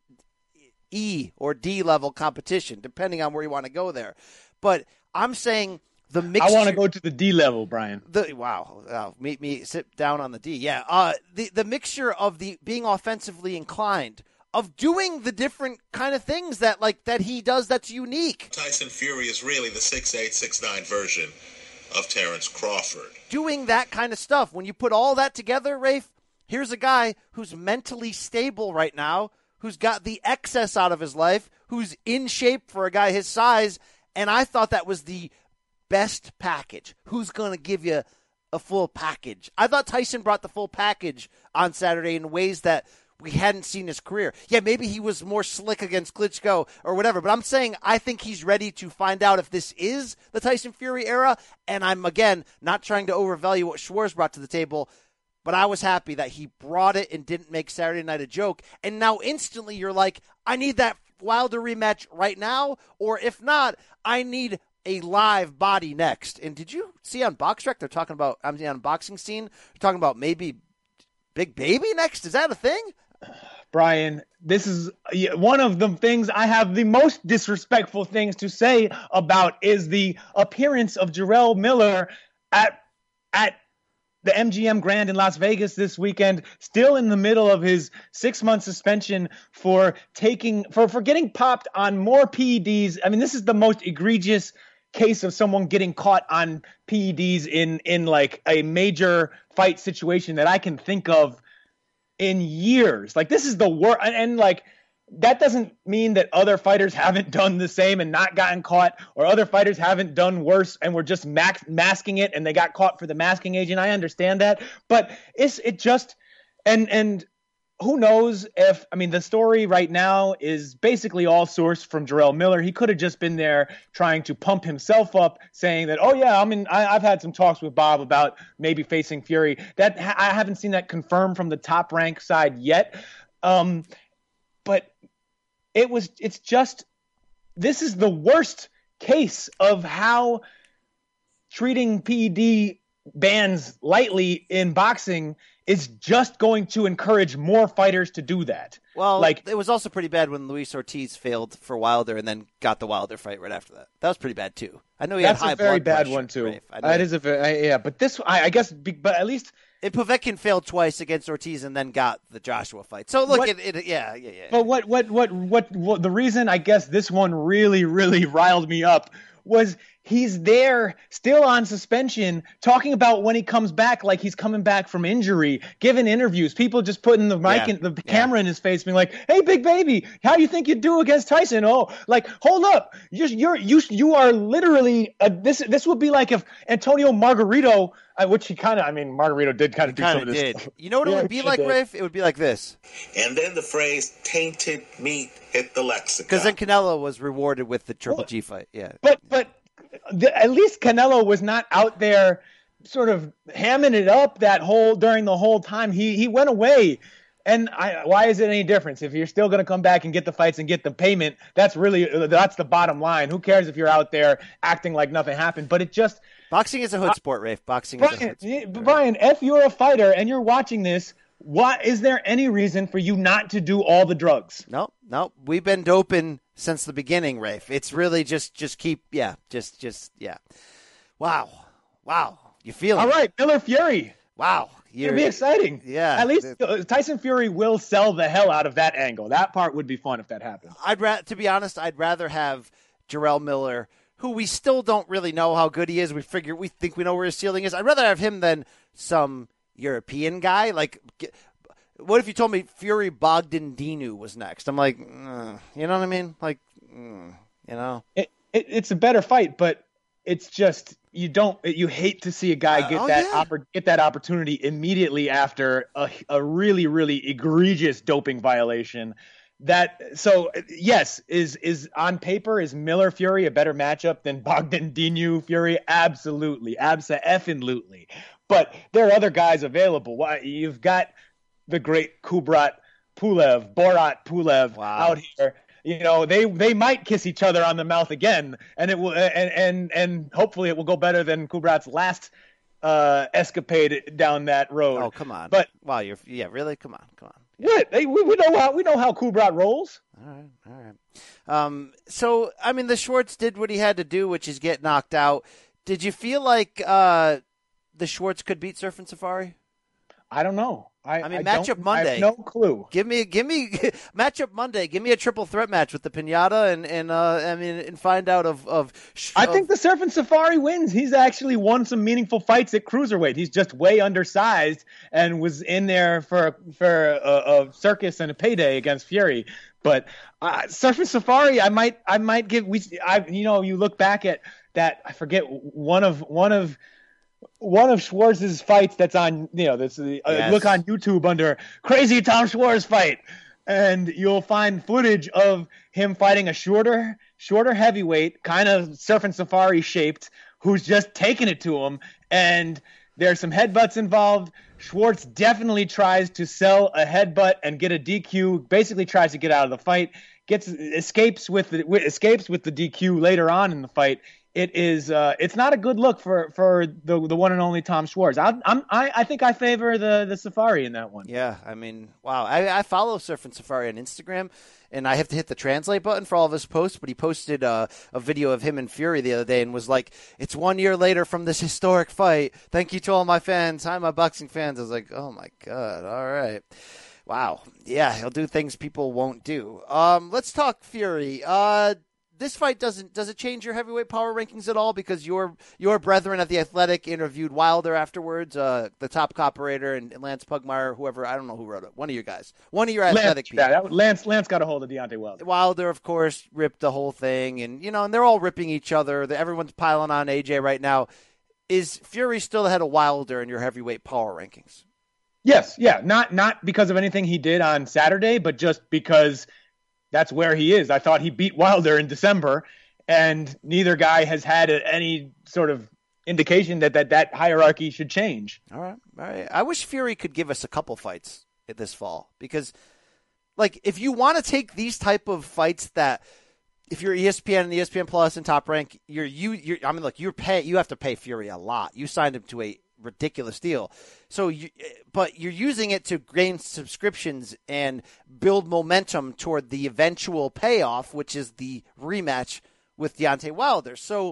E or D level competition, depending on where you want to go there. But I'm saying the mixture. I want to go to the D level, Brian. The, wow. wow. Meet me, sit down on the D. Yeah. Uh, the, the mixture of the being offensively inclined, of doing the different kind of things that like that he does that's unique. Tyson Fury is really the six eight, six nine version of Terrence Crawford. Doing that kind of stuff. When you put all that together, Rafe, here's a guy who's mentally stable right now, who's got the excess out of his life, who's in shape for a guy his size, and I thought that was the best package. Who's going to give you a full package? I thought Tyson brought the full package on Saturday in ways that we hadn't seen his career. Yeah, maybe he was more slick against Klitschko or whatever, but I'm saying I think he's ready to find out if this is the Tyson Fury era, and I'm, again, not trying to overvalue what Schwarz brought to the table, but I was happy that he brought it and didn't make Saturday night a joke, and now instantly you're like, I need that Wilder rematch right now, or if not, I need a live body next. And did you see on BoxRec, they're talking about, I'm the unboxing scene, they're talking about maybe Big Baby next? Is that a thing? Brian, this is one of the things I have the most disrespectful things to say about is the appearance of Jarrell Miller at at the M G M Grand in Las Vegas this weekend, still in the middle of his six-month suspension for taking for, for getting popped on more P E Ds. I mean, this is the most egregious case of someone getting caught on P E Ds in in like a major fight situation that I can think of in years. Like, this is the worst. And, and like, that doesn't mean that other fighters haven't done the same and not gotten caught, or other fighters haven't done worse and were just max- masking it and they got caught for the masking agent. I understand that, but it's, it just, and, and who knows if, I mean, the story right now is basically all sourced from Jarrell Miller. He could have just been there trying to pump himself up, saying that, oh yeah, I mean, I, I've had some talks with Bob about maybe facing Fury. That I haven't seen that confirmed from the Top Rank side yet. Um, but it was, it's just, this is the worst case of how treating P E D bans lightly in boxing is just going to encourage more fighters to do that. Well, like, it was also pretty bad when Luis Ortiz failed for Wilder and then got the Wilder fight right after that. That was pretty bad too. I know he that's had high a very blood bad pressure, one too. Rafe. That is a very, yeah, but this, I, I guess, but at least. And Povetkin failed twice against Ortiz and then got the Joshua fight. So look, what, it, it, yeah, yeah, yeah. But what, what, what, what, what, the reason I guess this one really, really riled me up was he's there still on suspension talking about when he comes back, like he's coming back from injury, giving interviews, people just putting the mic yeah. in the yeah. camera in his face being like, hey, big baby, how you think you'd do against Tyson? Oh, like, hold up. You're, you're, you, you are literally uh, this, this would be like if Antonio Margarito, uh, which he kind of, I mean, Margarito did kind of do some of this did. stuff. You know what yeah, it would be like, did. Rafe? It would be like this. And then the phrase tainted meat hit the lexicon. Because then Canelo was rewarded with the Triple well, G fight. Yeah. But, but, The, at least Canelo was not out there sort of hamming it up that whole during the whole time. He he went away. And I, why is it any difference? If you're still going to come back and get the fights and get the payment, that's really that's the bottom line. Who cares if you're out there acting like nothing happened? But it just boxing is a hood sport, Rafe. Boxing Brian, is a hood sport. Brian, if you're a fighter and you're watching this, what is there any reason for you not to do all the drugs? No, no. We've been doping since the beginning, Rafe. It's really just, just keep, yeah, just, just, yeah. Wow, wow. You feel it? All right, Miller Fury. Wow, it'll be exciting. Yeah, at least uh, Tyson Fury will sell the hell out of that angle. That part would be fun if that happens. I'd ra- to be honest, I'd rather have Jarrell Miller, who we still don't really know how good he is. We figure we think we know where his ceiling is. I'd rather have him than some European guy. Like, what if you told me Fury Bogdan-Dinu was next? I'm like, mm, you know what I mean? Like, mm, you know, it, it, it's a better fight, but it's just you don't you hate to see a guy get uh, oh, that yeah. oppor- get that opportunity immediately after a, a really really egregious doping violation. That so yes is is on paper is Miller Fury a better matchup than Bogdan-Dinu Fury? Absolutely, abso-effing-lutely. But there are other guys available. Why you've got the great Kubrat Pulev, Borat Pulev wow. out here. You know, they, they might kiss each other on the mouth again, and it will, and and, and hopefully it will go better than Kubrat's last uh, escapade down that road. Oh, come on! But wow, you're yeah, really? Come on, come on. Yeah. What? They, we, we know how we know how Kubrat rolls. All right, all right. Um, so I mean, the Schwartz did what he had to do, which is get knocked out. Did you feel like uh, the Schwartz could beat Surf and Safari? I don't know. I, I mean, I matchup Monday. I have no clue. Give me, give me matchup Monday. Give me a triple threat match with the Pinata, and and uh, I mean, and find out of of. I think the Surf and Safari wins. He's actually won some meaningful fights at cruiserweight. He's just way undersized and was in there for for a, a circus and a payday against Fury. But uh, Surf and Safari, I might I might give we I you know you look back at that. I forget one of one of. One of Schwartz's fights that's on, you know, this uh, yes. look on YouTube under Crazy Tom Schwartz fight, and you'll find footage of him fighting a shorter, shorter heavyweight, kind of Surf and Safari shaped, who's just taking it to him, and there's some headbutts involved. Schwartz definitely tries to sell a headbutt and get a D Q. Basically, tries to get out of the fight. Gets escapes with the escapes with the D Q later on in the fight. It is. Uh, it's not a good look for, for the the one and only Tom Schwartz. I, I'm. I, I think I favor the, the Safari in that one. Yeah, I mean, wow. I, I follow Surf and Safari on Instagram, and I have to hit the translate button for all of his posts. But he posted uh, a video of him and Fury the other day, and was like, "It's one year later from this historic fight. Thank you to all my fans. Hi, my boxing fans." I was like, "Oh my god! All right." Wow. Yeah, he'll do things people won't do. Um, let's talk Fury. Uh, this fight doesn't does it change your heavyweight power rankings at all? Because your your brethren at the Athletic interviewed Wilder afterwards, uh, the top operator, and Lance Pugmire, whoever, I don't know who wrote it. One of you guys. One of your Athletic Lance, people. Yeah, that, Lance Lance got a hold of Deontay Wilder. Wilder, of course, ripped the whole thing, and you know, and they're all ripping each other. Everyone's piling on A J right now. Is Fury still ahead of Wilder in your heavyweight power rankings? Yes, yeah, not not because of anything he did on Saturday, but just because that's where he is. I thought he beat Wilder in December, and neither guy has had any sort of indication that that, that hierarchy should change. All right, all right. I wish Fury could give us a couple fights this fall, because, like, if you want to take these type of fights that, if you're E S P N and E S P N Plus and Top Rank, you're you. You're, I mean, look, you're pay. You have to pay Fury a lot. You signed him to a ridiculous deal. So, you, but you're using it to gain subscriptions and build momentum toward the eventual payoff, which is the rematch with Deontay Wilder. So,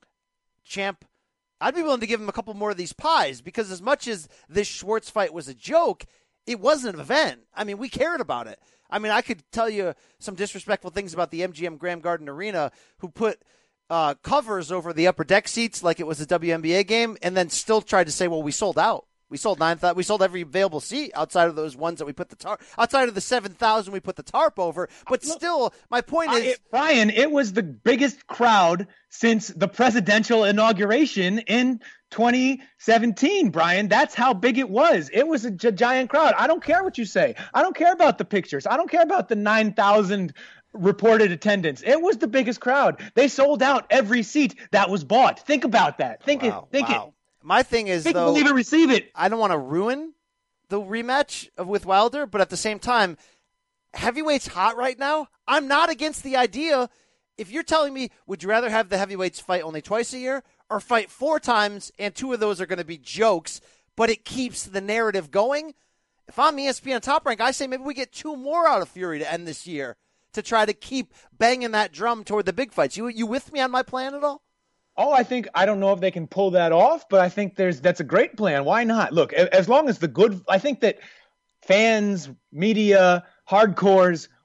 champ, I'd be willing to give him a couple more of these pies, because as much as this Schwartz fight was a joke, it was an event. I mean, we cared about it. I mean, I could tell you some disrespectful things about the M G M Graham Garden Arena, who put Uh, covers over the upper deck seats like it was a W N B A game, and then still tried to say, well, we sold out. We sold nine thousand. We sold every available seat outside of those ones that we put the tarp, outside of the seven thousand we put the tarp over. But still, my point is, uh, it, Brian, it was the biggest crowd since the presidential inauguration in twenty seventeen. Brian, that's how big it was. It was a gi- giant crowd. I don't care what you say. I don't care about the pictures. I don't care about the nine thousand reported attendance. It was the biggest crowd. They sold out every seat that was bought. Think about that. Think wow, it. Think wow. it. My thing is, think though, believe it, receive it. I don't want to ruin the rematch of, with Wilder, but at the same time, heavyweight's hot right now. I'm not against the idea. If you're telling me, would you rather have the heavyweights fight only twice a year or fight four times, and two of those are going to be jokes, but it keeps the narrative going? If I'm E S P N Top Rank, I say maybe we get two more out of Fury to end this year, to try to keep banging that drum toward the big fights. You you with me on my plan at all? Oh, I think, I don't know if they can pull that off, but I think there's that's a great plan. Why not? Look, as long as the good, I think that fans, media, hardcores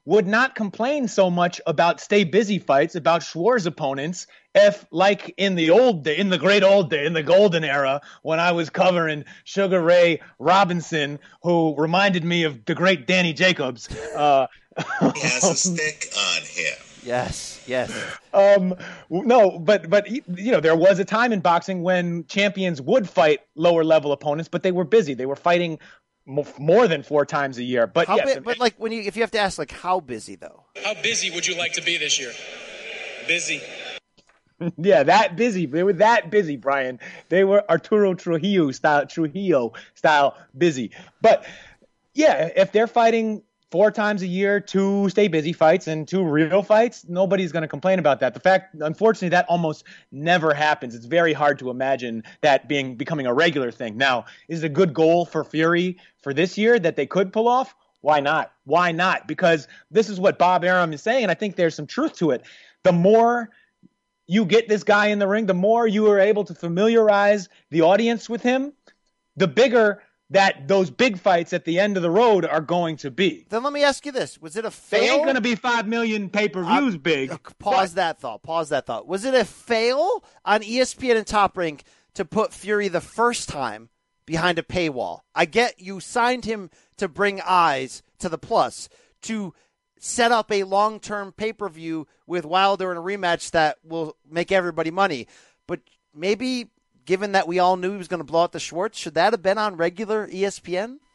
would not complain so much about stay busy fights, about Schwarz opponents, if like in the old day, in the great old day, in the golden era, when I was covering Sugar Ray Robinson, who reminded me of the great Danny Jacobs. Uh, he has a stick on him. Yes, yes. Um, no, but but you know, there was a time in boxing when champions would fight lower level opponents, but they were busy. They were fighting more than four times a year. But how yes, bi- but like when you if you have to ask like how busy though? How busy would you like to be this year? Busy. Yeah, that busy. They were that busy, Brian. They were Arturo Trujillo style, Trujillo style busy. But yeah, if they're fighting four times a year, two stay busy fights and two real fights, nobody's going to complain about that. The fact, unfortunately, that almost never happens. It's very hard to imagine that being becoming a regular thing. Now, is it a good goal for Fury for this year that they could pull off? Why not? Why not? Because this is what Bob Arum is saying, and I think there's some truth to it. The more you get this guy in the ring, the more you are able to familiarize the audience with him, the bigger that those big fights at the end of the road are going to be. Then let me ask you this. Was it a fail? They ain't going to be five million pay-per-views uh, big. Pause but. that thought. Pause that thought. Was it a fail on E S P N and Top Rank to put Fury the first time behind a paywall? I get you signed him to bring eyes to the plus, to set up a long-term pay-per-view with Wilder in a rematch that will make everybody money. But maybe, given that we all knew he was going to blow out the Schwarz, should that have been on regular E S P N?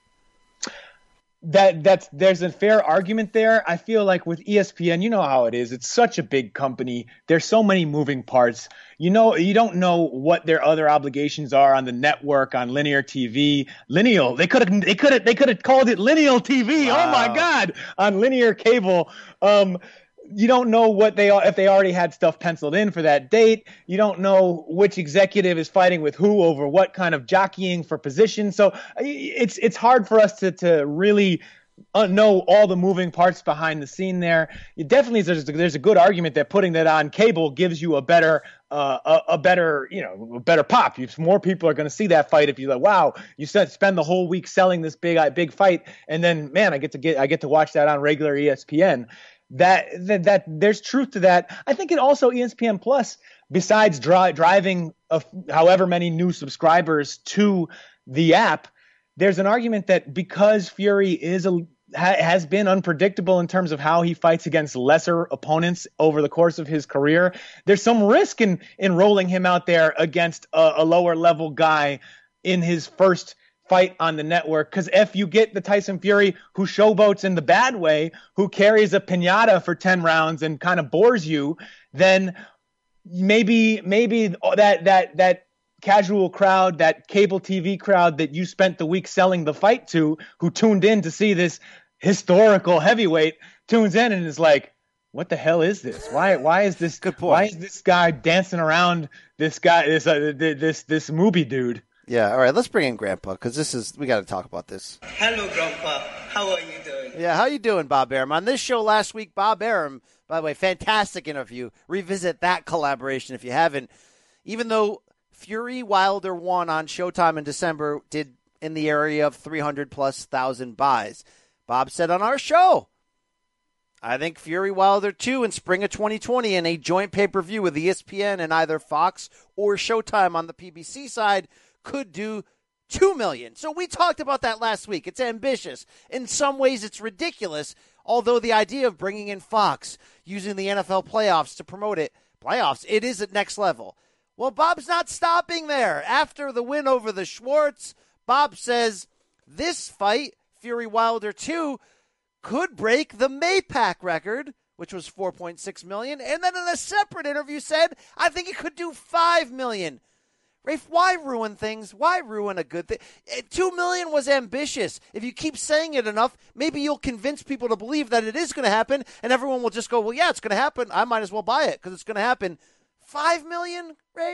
That that's there's a fair argument there. I feel like with E S P N, you know how it is. It's such a big company. There's so many moving parts. You know, you don't know what their other obligations are on the network, on linear T V. Lineal. They could have they could have they could have called it lineal T V. Wow. Oh my God, on linear cable. Um, You don't know what they are, if they already had stuff penciled in for that date. You don't know which executive is fighting with who over what kind of jockeying for position. So it's it's hard for us to to really know all the moving parts behind the scene there. It definitely there's there's a good argument that putting that on cable gives you a better uh, a, a better you know a better pop. You, more people are going to see that fight if you're like, wow, you spend the whole week selling this big big fight, and then man, I get to get I get to watch that on regular E S P N. That, that that there's truth to that. I think it also E S P N Plus, besides dri- driving a, however many new subscribers to the app, there's an argument that because Fury is a ha, has been unpredictable in terms of how he fights against lesser opponents over the course of his career, there's some risk in in rolling him out there against a, a lower level guy in his first fight on the network. Because if you get the Tyson Fury who showboats in the bad way, who carries a piñata for ten rounds and kind of bores you, then maybe maybe that that that casual crowd, that cable T V crowd that you spent the week selling the fight to, who tuned in to see this historical heavyweight, tunes in and is like, what the hell is this? Why why is this Good point. Why is this guy dancing around this guy this uh, this this movie dude? Yeah, all right, let's bring in Grandpa, because this is, we got to talk about this. Hello, Grandpa. How are you doing? Yeah, how you doing, Bob Arum? On this show last week, Bob Arum, by the way, fantastic interview. Revisit that collaboration if you haven't. Even though Fury Wilder won on Showtime in December, did in the area of three hundred plus thousand buys. Bob said on our show, I think Fury Wilder two in spring of twenty twenty in a joint pay-per-view with E S P N and either Fox or Showtime on the P B C side could do two million dollars. So we talked about that last week. It's ambitious. In some ways, it's ridiculous, although the idea of bringing in Fox, using the N F L playoffs to promote it, playoffs, it is at next level. Well, Bob's not stopping there. After the win over the Schwarz, Bob says this fight, Fury Wilder two, could break the Maypac record, which was four point six million dollars, and then in a separate interview said, I think it could do five million dollars. Rafe, why ruin things? Why ruin a good thing? Two million dollars was ambitious. If you keep saying it enough, maybe you'll convince people to believe that it is going to happen, and everyone will just go, well, yeah, it's going to happen. I might as well buy it because it's going to happen. Five million dollars, Rafe?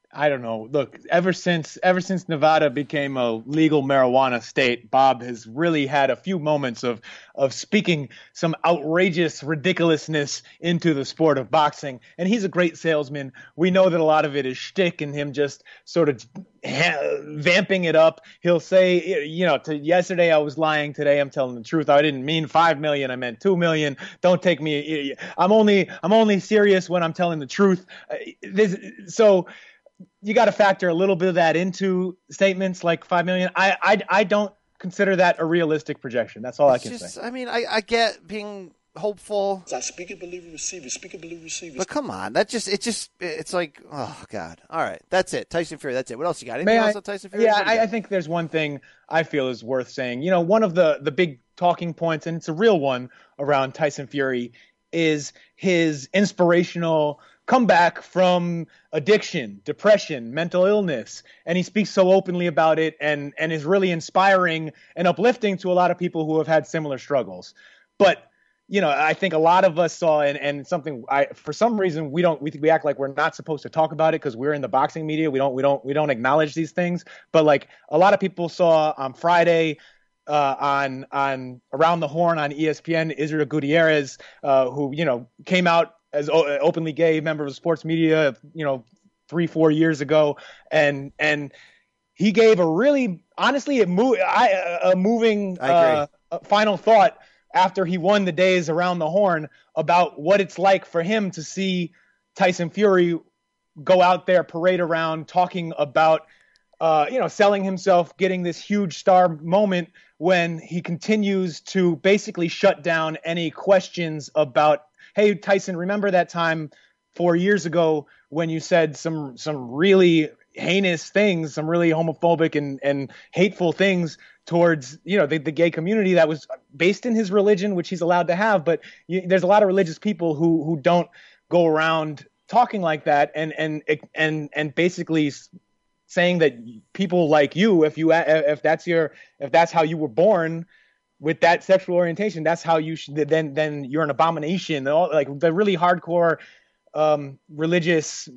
I don't know. Look, ever since ever since Nevada became a legal marijuana state, Bob has really had a few moments of of speaking some outrageous ridiculousness into the sport of boxing. And he's a great salesman. We know that a lot of it is shtick and him just sort of ha- vamping it up. He'll say, you know, to yesterday I was lying, today I'm telling the truth. I didn't mean five million, I meant two million. Don't take me. I'm only I'm only serious when I'm telling the truth. This, so. You got to factor a little bit of that into statements like five million. I, I, I don't consider that a realistic projection. That's all it's I can just, say. I mean, I, I get being hopeful. I speak it, believe it, receive it. Speak it, believe it, receive it. But come on, that just, it just, it's like, oh God. All right. That's it. Tyson Fury. That's it. What else you got? Anything May else I, on Tyson Fury? Yeah, I, I think there's one thing I feel is worth saying. You know, one of the, the big talking points, and it's a real one around Tyson Fury, is his inspirational comeback from addiction, depression, mental illness. And he speaks so openly about it and, and is really inspiring and uplifting to a lot of people who have had similar struggles. But, you know, I think a lot of us saw, and, and something I, for some reason, we don't, we we act like we're not supposed to talk about it because we're in the boxing media. We don't, we don't, we don't acknowledge these things. But like a lot of people saw on Friday, Uh, on on Around the Horn on E S P N, Israel Gutierrez, uh, who, you know, came out as o- openly gay member of the sports media, you know, three, four years ago. And and he gave a really, honestly, a, mo- I, a moving uh, a final thought after he won the days Around the Horn about what it's like for him to see Tyson Fury go out there, parade around, talking about, uh, you know, selling himself, getting this huge star moment when he continues to basically shut down any questions about, hey, Tyson, remember that time four years ago when you said some some really heinous things, some really homophobic and, and hateful things towards, you know, the, the gay community that was based in his religion, which he's allowed to have. But you, there's a lot of religious people who who don't go around talking like that and and and and basically saying that people like you, if you if that's your if that's how you were born with that sexual orientation, that's how you should, then then you're an abomination. All, like the really hardcore um, religious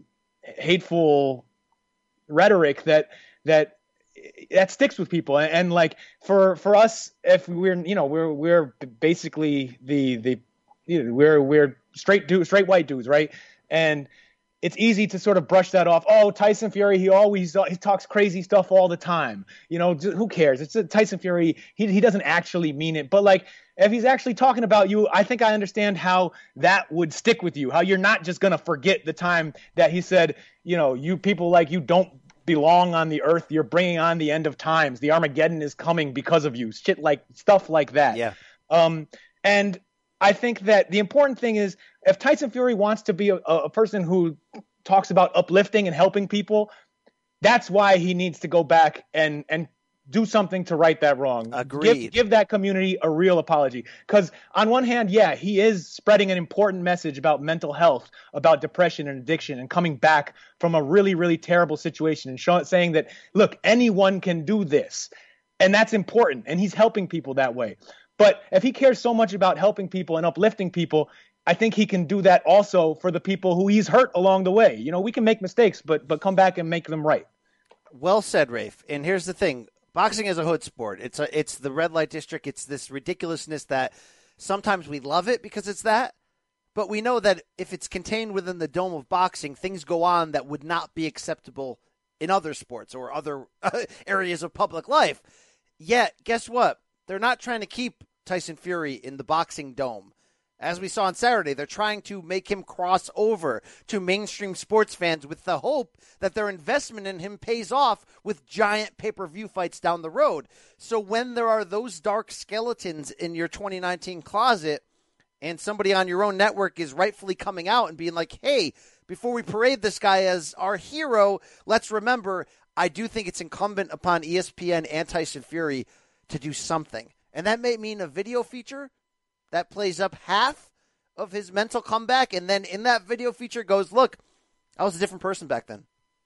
hateful rhetoric that that that sticks with people. And, and like for for us, if we're you know we're we're basically the the you know, we're we're straight dudes, straight white dudes, right? And it's easy to sort of brush that off. Oh, Tyson Fury, he always he talks crazy stuff all the time. You know, who cares? It's a Tyson Fury. He he doesn't actually mean it. But like, if he's actually talking about you, I think I understand how that would stick with you. How you're not just gonna forget the time that he said, you know, you people like you don't belong on the earth. You're bringing on the end of times. The Armageddon is coming because of you. Shit like stuff like that. Yeah. Um, and I think that the important thing is, if Tyson Fury wants to be a, a person who talks about uplifting and helping people, that's why he needs to go back and, and do something to right that wrong. Agreed. Give, give that community a real apology. Because on one hand, yeah, he is spreading an important message about mental health, about depression and addiction, and coming back from a really, really terrible situation and show, saying that, look, anyone can do this. And that's important. And he's helping people that way. But if he cares so much about helping people and uplifting people, I think he can do that also for the people who he's hurt along the way. You know, we can make mistakes, but but come back and make them right. Well said, Rafe. And here's the thing. Boxing is a hood sport. It's a, it's the red light district. It's this ridiculousness that sometimes we love it because it's that. But we know that if it's contained within the dome of boxing, things go on that would not be acceptable in other sports or other areas of public life. Yet, guess what? They're not trying to keep Tyson Fury in the boxing dome. As we saw on Saturday, they're trying to make him cross over to mainstream sports fans with the hope that their investment in him pays off with giant pay-per-view fights down the road. So when there are those dark skeletons in your twenty nineteen closet and somebody on your own network is rightfully coming out and being like, hey, before we parade this guy as our hero, let's remember, I do think it's incumbent upon E S P N and Tyson Fury to do something. And that may mean a video feature that plays up half of his mental comeback, and then in that video feature goes, look, I was a different person back then.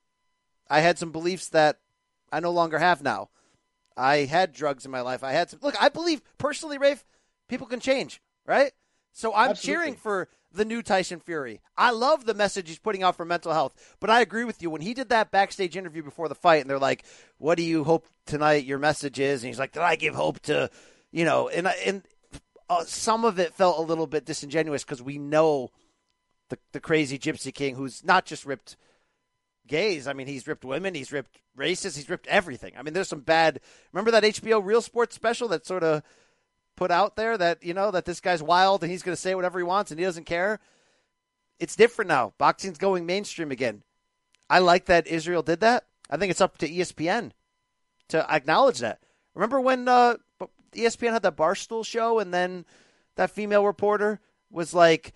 I had some beliefs that I no longer have now. I had drugs in my life. I had some. Look, I believe personally, Rafe, people can change, right? So I'm Absolutely. cheering for the new Tyson Fury. I love the message he's putting out for mental health. But I agree with you. When he did that backstage interview before the fight, and they're like, what do you hope tonight your message is? And he's like, did I give hope to, you know, and, and uh, some of it felt a little bit disingenuous because we know the, the crazy Gypsy King who's not just ripped gays. I mean, he's ripped women. He's ripped racists. He's ripped everything. I mean, there's some bad – remember that H B O Real Sports special that sort of – put out there that, you know, that this guy's wild and he's going to say whatever he wants and he doesn't care? It's different now. Boxing's going mainstream again. I like that Israel did that. I think it's up to E S P N to acknowledge that. Remember when uh, E S P N had that Barstool show and then that female reporter was like,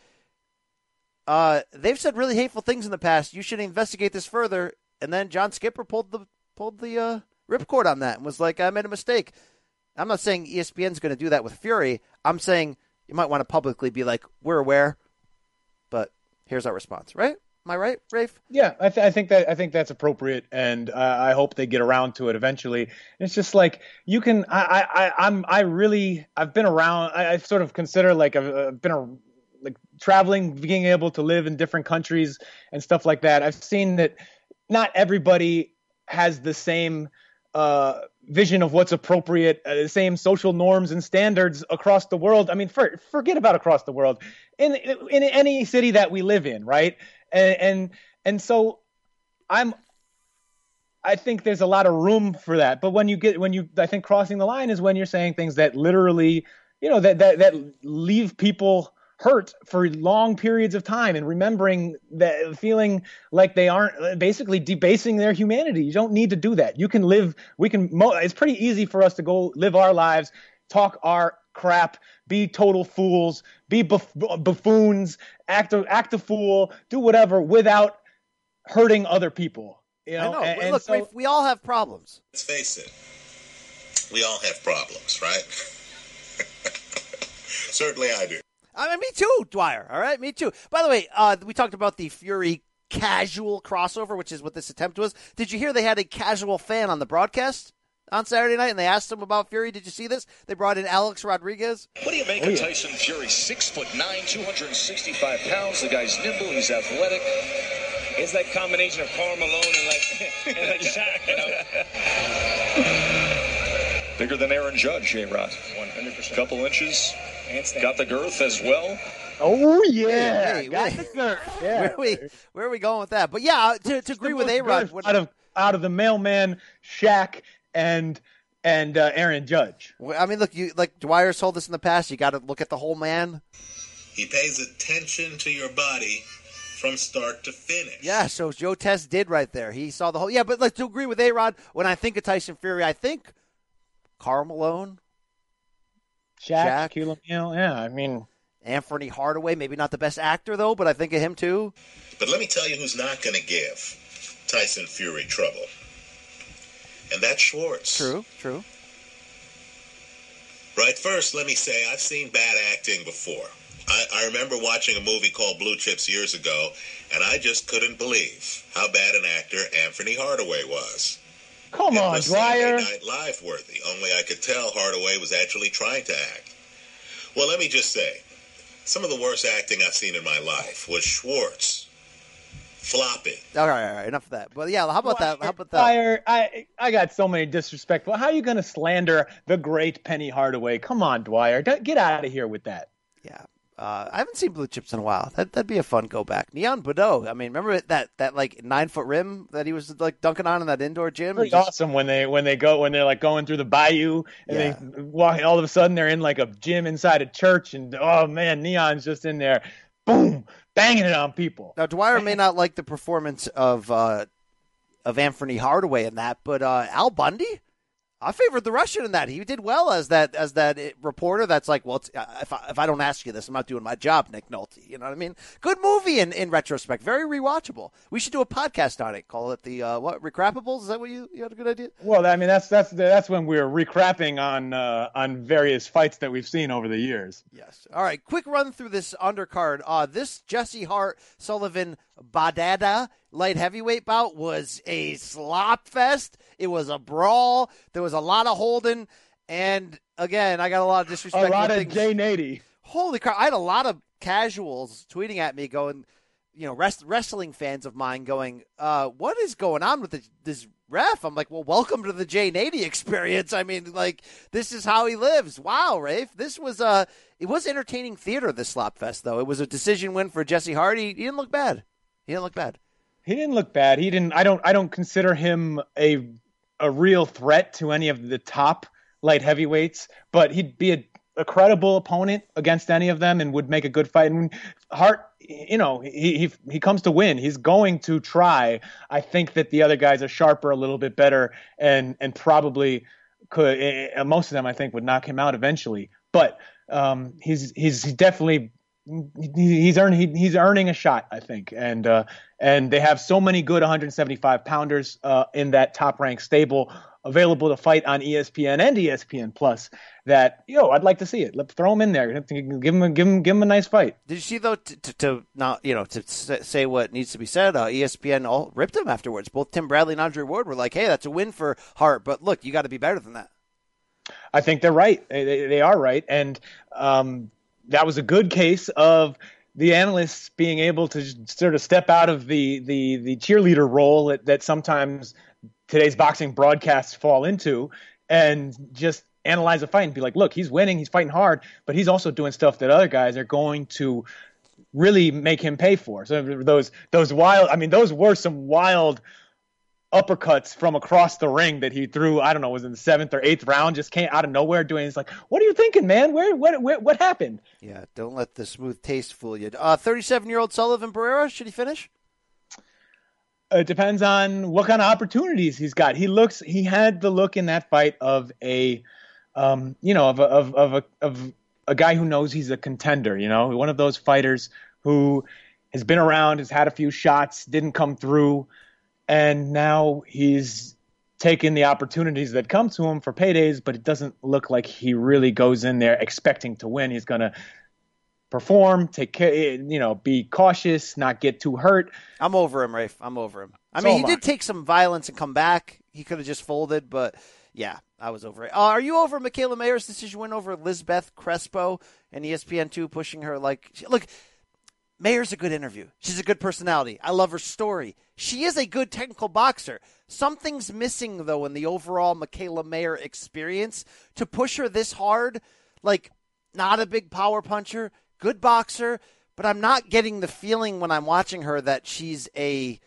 uh, they've said really hateful things in the past. You should investigate this further. And then John Skipper pulled the pulled the uh, ripcord on that and was like, I made a mistake. I'm not saying E S P N's going to do that with Fury. I'm saying you might want to publicly be like, we're aware, but here's our response, right? Am I right, Rafe? Yeah, I, th- I think that I think that's appropriate, and uh, I hope they get around to it eventually. And it's just like you can. I, I, I'm. I really. I've been around. I, I sort of consider like I've, I've been a, like traveling, being able to live in different countries and stuff like that. I've seen that not everybody has the same uh, vision of what's appropriate, uh, the same social norms and standards across the world. I mean, for, forget about across the world. In in any city that we live in, right? And and and so I'm I think there's a lot of room for that. But when you get when you I think crossing the line is when you're saying things that literally, you know, that that that leave people hurt for long periods of time and remembering that, feeling like they aren't, basically debasing their humanity. You don't need to do that. You can live, we can, it's pretty easy for us to go live our lives, talk our crap, be total fools, be buff- buffoons, act a, act a fool, do whatever without hurting other people. You know? I know. And, and Look, so, we, we all have problems. Let's face it. We all have problems, right? Certainly I do. I mean, me too, Dwyer. All right, me too. By the way, uh, we talked about the Fury casual crossover, which is what this attempt was. Did you hear they had a casual fan on the broadcast on Saturday night, and they asked him about Fury? Did you see this? They brought in Alex Rodriguez. What do you make oh, of yeah. Tyson Fury? Six foot nine, two hundred sixty-five pounds. The guy's nimble. He's athletic. It's that combination of Karl Malone and like, and like Shaq, you know? Bigger than Aaron Judge, J-Rod. one hundred percent. Couple inches. Got the girth as well. Oh, yeah. Wait, Got wait. the girth. Yeah. Where are we, where are we going with that? But yeah, to, to agree with A-Rod. Out of, out of the mailman, Shaq, and and uh, Aaron Judge. I mean, look, you like Dwyer's told us in the past, you got to look at the whole man. He pays attention to your body from start to finish. Yeah, so Joe Test did right there. He saw the whole. Yeah, but like to agree with A-Rod, when I think of Tyson Fury, I think Karl Malone, Shaq, Shaq. Shaquille O'Neal. Yeah, I mean, Anthony Hardaway, maybe not the best actor though, but I think of him too. But let me tell you who's not going to give Tyson Fury trouble, and that's Schwartz. True, true. Right, first, let me say I've seen bad acting before. I, I remember watching a movie called Blue Chips years ago, and I just couldn't believe how bad an actor Anthony Hardaway was. Come it on, was Dwyer. Saturday Night Live worthy. Only I could tell Hardaway was actually trying to act. Well, let me just say, some of the worst acting I've seen in my life was Schwartz flopping. All right, all right, enough of that. But yeah, how about that? How about that? Dwyer, I I got so many disrespectful. How are you going to slander the great Penny Hardaway? Come on, Dwyer, Don't, get out of here with that. Yeah. Uh, I haven't seen Blue Chips in a while. That, that'd be a fun go back. Neon Bordeaux. I mean, remember that, that like nine foot rim that he was like dunking on in that indoor gym? Pretty just... awesome when they when they go when they're like going through the bayou and Yeah. they walk. All of a sudden they're in like a gym inside a church, and oh man, Neon's just in there, boom, banging it on people. Now Dwyer may not like the performance of uh, of Anthony Hardaway in that, but uh, Al Bundy. I favored the Russian in that. He did well as that as that reporter. That's like, well, it's, if I, if I don't ask you this, I'm not doing my job, Nick Nolte. You know what I mean? Good movie in, in retrospect. Very rewatchable. We should do a podcast on it. Call it the uh, what? Recrappables? Is that what you you had a good idea? Well, I mean that's that's that's when we're recrapping on uh, on various fights that we've seen over the years. Yes. All right. Quick run through this undercard. Uh, this Jesse Hart Sullivan Badada light heavyweight bout was a slop fest. It was a brawl. There was a lot of holding. And, again, I got a lot of disrespect. A lot of things. Jay Nady. Holy crap. I had a lot of casuals tweeting at me going, you know, rest, wrestling fans of mine going, uh, what is going on with the, this ref? I'm like, well, welcome to the Jay Nady experience. I mean, like, this is how he lives. Wow, Rafe. This was, uh, it was entertaining theater, this slop fest, though. It was a decision win for Jesse Hart. He, he didn't look bad. He didn't look bad. He didn't look bad. He didn't, I don't, I don't consider him a, a real threat to any of the top light heavyweights, but he'd be a, a credible opponent against any of them and would make a good fight. And Hart, you know, he, he he comes to win. He's going to try. I think that the other guys are sharper, a little bit better, and and probably could. Uh, most of them, I think, would knock him out eventually. But um, he's he's definitely he's earning he, he's earning a shot, I think. And uh, and they have so many good one seventy-five pounders uh, in that top ranked stable available to fight on E S P N and E S P N Plus that, yo, I'd like to see it. Let throw him in there. Give him, a, give him, give him a nice fight. Did you see though? To, to, to not, you know, to say what needs to be said, uh, E S P N all ripped him afterwards. Both Tim Bradley and Andre Ward were like, "Hey, that's a win for Hart, but look, you got to be better than that." I think they're right. They, they, they are right, and um, that was a good case of the analysts being able to sort of step out of the the the cheerleader role that, that sometimes today's boxing broadcasts fall into, and just analyze a fight and be like, look, he's winning, he's fighting hard, but he's also doing stuff that other guys are going to really make him pay for. So those those wild, I mean, those were some wild uppercuts from across the ring that he threw. I don't know, was in the seventh or eighth round, just came out of nowhere doing. It's like, what are you thinking, man? Where, what, where, what happened? Yeah, don't let the smooth taste fool you. Uh, thirty-seven-year-old Sullivan Barrera, should he finish? It depends on what kind of opportunities he's got. He looks, he had the look in that fight of a, um, you know, of a, of, of a, of a guy who knows he's a contender, you know, one of those fighters who has been around, has had a few shots, didn't come through. And now he's taken the opportunities that come to him for paydays, but it doesn't look like he really goes in there expecting to win. He's going to perform, take care, you know, be cautious, not get too hurt. I'm over him, Rafe. I'm over him. I mean, so he did take some violence and come back. He could have just folded, but yeah, I was over it. Uh, are you over Michaela Mayer's decision win over Lizbeth Crespo and E S P N two pushing her like, look, Mayer's a good interview. She's a good personality. I love her story. She is a good technical boxer. Something's missing, though, in the overall Michaela Mayer experience to push her this hard. Like, not a big power puncher, good boxer, but I'm not getting the feeling when I'm watching her that she's a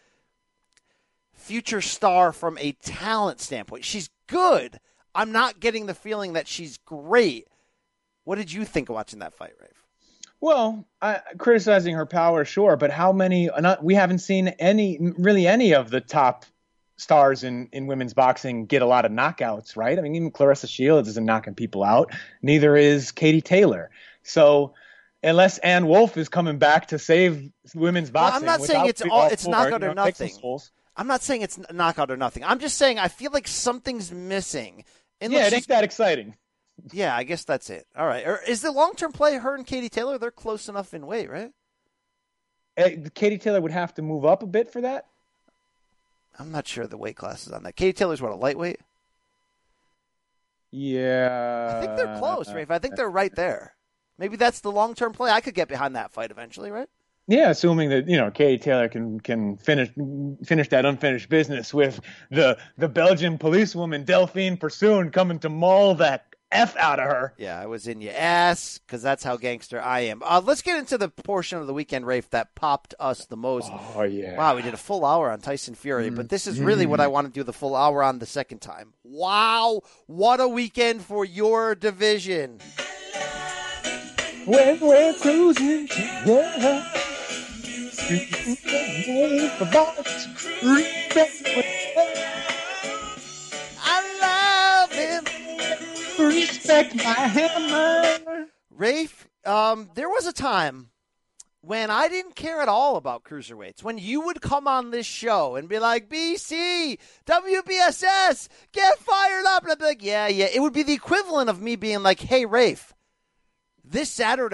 future star from a talent standpoint. She's good. I'm not getting the feeling that she's great. What did you think of watching that fight, Rafe? Well, I, criticizing her power, sure, but how many? Not, we haven't seen any, really any of the top stars in, in women's boxing get a lot of knockouts, right? I mean, even Clarissa Shields isn't knocking people out. Neither is Katie Taylor. So unless Ann Wolfe is coming back to save women's boxing, well, I'm not saying it's all it's knockout or nothing. I'm not saying it's knockout or nothing. I'm just saying I feel like something's missing. And yeah, look, it ain't that exciting. Yeah, I guess that's it. All right. Or is the long-term play her and Katie Taylor? They're close enough in weight, right? Uh, Katie Taylor would have to move up a bit for that. I'm not sure the weight classes on that. Katie Taylor's what, a lightweight? Yeah. I think they're close, Rafe. I think they're right there. Maybe that's the long-term play. I could get behind that fight eventually, right? Yeah, assuming that, you know, Katie Taylor can can finish finish that unfinished business with the the Belgian policewoman Delphine Persoon coming to maul that F out of her. Yeah, I was in your ass because that's how gangster I am. Uh, let's get into the portion of the weekend, Rafe, that popped us the most. Oh, yeah. Wow, we did a full hour on Tyson Fury, mm-hmm. but this is really what I want to do the full hour on the second time. Wow, what a weekend for your division. When we're cruising together. I love him. Respect my hammer. Rafe, um, there was a time when I didn't care at all about cruiserweights. When you would come on this show and be like, B C, W B S S, get fired up. And I'd be like, yeah, yeah. It would be the equivalent of me being like, hey, Rafe, this Saturday,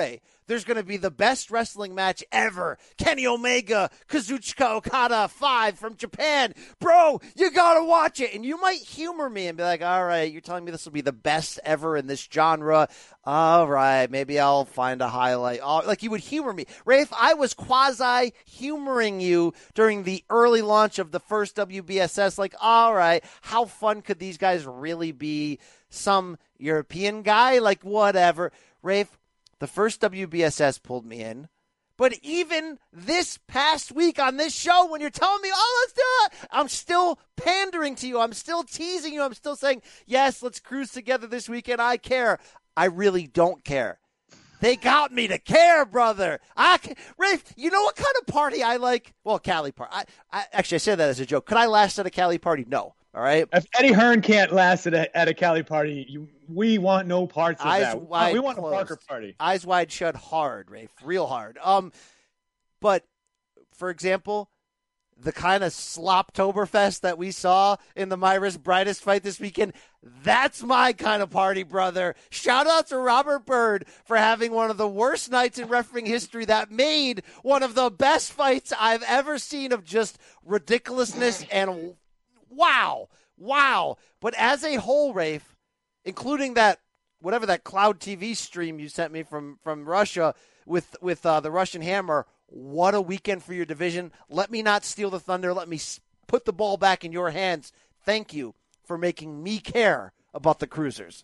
there's going to be the best wrestling match ever. Kenny Omega, Kazuchika Okada, five from Japan. Bro, you got to watch it. And you might humor me and be like, all right, you're telling me this will be the best ever in this genre. All right, maybe I'll find a highlight. Oh, like you would humor me. Rafe, I was quasi-humoring you during the early launch of the first W B S S. Like, all right, how fun could these guys really be? Some European guy? Like, whatever. Rafe, the first W B S S pulled me in. But even this past week on this show, when you're telling me, oh, let's do it, I'm still pandering to you. I'm still teasing you. I'm still saying, yes, let's cruise together this weekend. I care. I really don't care. They got me to care, brother. I can, Rafe, you know what kind of party I like? Well, Cali party. I, I, actually, I said that as a joke. Could I last at a Cali party? No. All right. If Eddie Hearn can't last at a, at a Cali party, you, we want no parts of Eyes that. Wide we want closed. a Parker party. Eyes wide shut hard, Rafe. Real hard. Um, But, for example, the kind of Sloptoberfest that we saw in the Myra's Brightest fight this weekend, that's my kind of party, brother. Shout out to Robert Byrd for having one of the worst nights in refereeing history that made one of the best fights I've ever seen of just ridiculousness and wow, wow. But as a whole, Rafe, including that, whatever that Cloud T V stream you sent me from, from Russia with, with uh, the Russian Hammer, what a weekend for your division. Let me not steal the thunder. Let me put the ball back in your hands. Thank you for making me care about the Cruisers.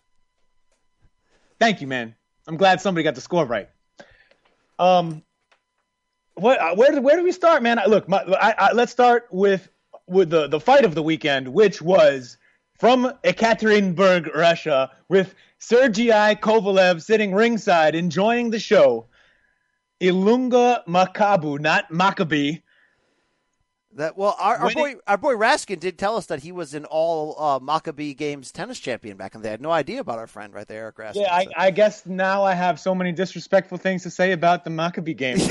Thank you, man. I'm glad somebody got the score right. Um, what? Where? Where do we start, man? Look, my, I, I, let's start with with the, the fight of the weekend, which was from Ekaterinburg, Russia, with Sergei Kovalev sitting ringside enjoying the show. Ilunga Makabu, not Maccabi. That well, our, our boy, our boy Raskin did tell us that he was an all uh, Maccabi Games tennis champion back in the day. I had no idea about our friend right there, Eric Raskin. Yeah, I, I guess now I have so many disrespectful things to say about the Maccabi Games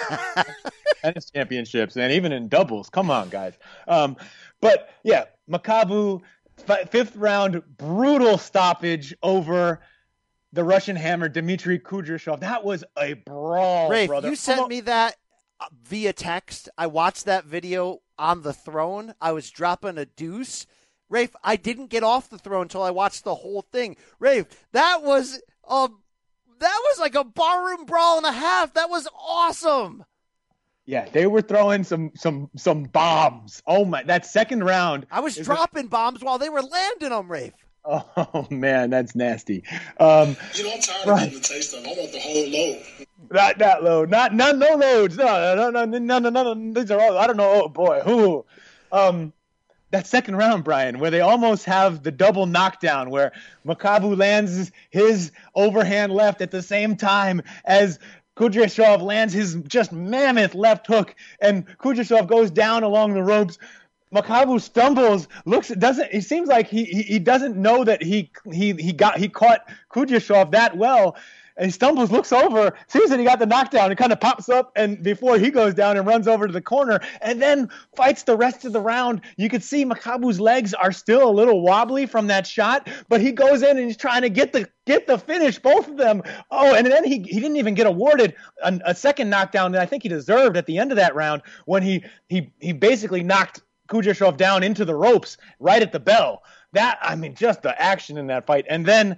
tennis championships, and even in doubles. Come on, guys. Um, but yeah, Makabu, f- fifth round, brutal stoppage over the Russian Hammer, Dmitry Kudryashov. That was a brawl, Rafe, brother. You sent me that via text. I watched that video on the throne. I was dropping a deuce. Rafe, I didn't get off the throne until I watched the whole thing. Rafe, that was a, that was like a barroom brawl and a half. That was awesome. Yeah, they were throwing some some some bombs. Oh my! That second round, I was dropping it... bombs while they were landing them, Rafe. Oh man, that's nasty. Um, you know, I'm tired right. of getting the taste of them. I want the whole load. Not that load. Not none. No loads. No, no, no, no, no, no, no. These are all. I don't know. Oh boy, who? Um, that second round, Brian, where they almost have the double knockdown, where Makabu lands his overhand left at the same time as Kudryashov lands his just mammoth left hook, and Kudryashov goes down along the ropes. Makabu stumbles, looks, doesn't, he seems like he, he, he doesn't know that he, he, he got, he caught Kudryashov that well. And he stumbles, looks over, sees that he got the knockdown, and kind of pops up, and before he goes down and runs over to the corner, and then fights the rest of the round. You could see Makabu's legs are still a little wobbly from that shot, but he goes in and he's trying to get the get the finish, both of them. Oh, and then he he didn't even get awarded a, a second knockdown that I think he deserved at the end of that round when he he he basically knocked Kudryashov down into the ropes right at the bell. That, I mean, just the action in that fight. And then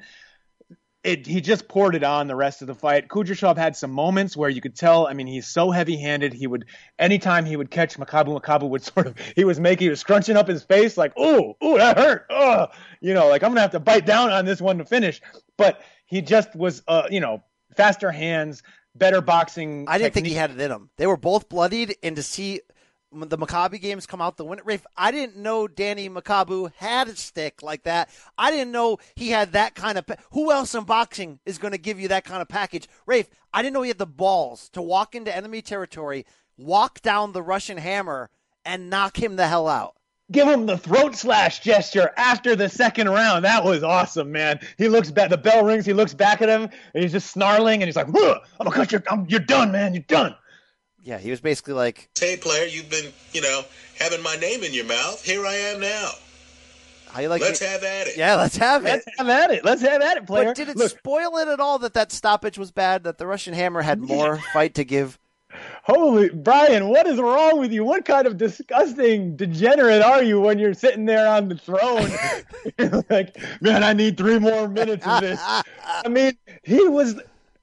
It, he just poured it on the rest of the fight. Kudryashov had some moments where you could tell, I mean, he's so heavy-handed. He would, anytime he would catch Makabu, Makabu would sort of, he was making, he was scrunching up his face like, ooh, ooh, that hurt. Oh, you know, like I'm going to have to bite down on this one to finish. But he just was, uh, you know, faster hands, better boxing I didn't technique. think he had it in him. They were both bloodied, and to see the Maccabi Games come out the winner. Rafe, I didn't know Danny Makabu had a stick like that. I didn't know he had that kind of... Pa- Who else in boxing is going to give you that kind of package? Rafe, I didn't know he had the balls to walk into enemy territory, walk down the Russian Hammer, and knock him the hell out. Give him the throat slash gesture after the second round. That was awesome, man. He looks back. The bell rings. He looks back at him, and he's just snarling, and he's like, I'm going to cut your... I'm, you're done, man. You're done. Yeah, he was basically like, hey, player, you've been, you know, having my name in your mouth. Here I am now. How you like Let's it? have at it. Yeah, let's have Let's it. have at it. Let's have at it, player. But did it Look, spoil it at all that that stoppage was bad, that the Russian Hammer had more fight to give? holy, Brian, what is wrong with you? What kind of disgusting degenerate are you when you're sitting there on the throne? You're like, man, I need three more minutes of this. I mean, he was...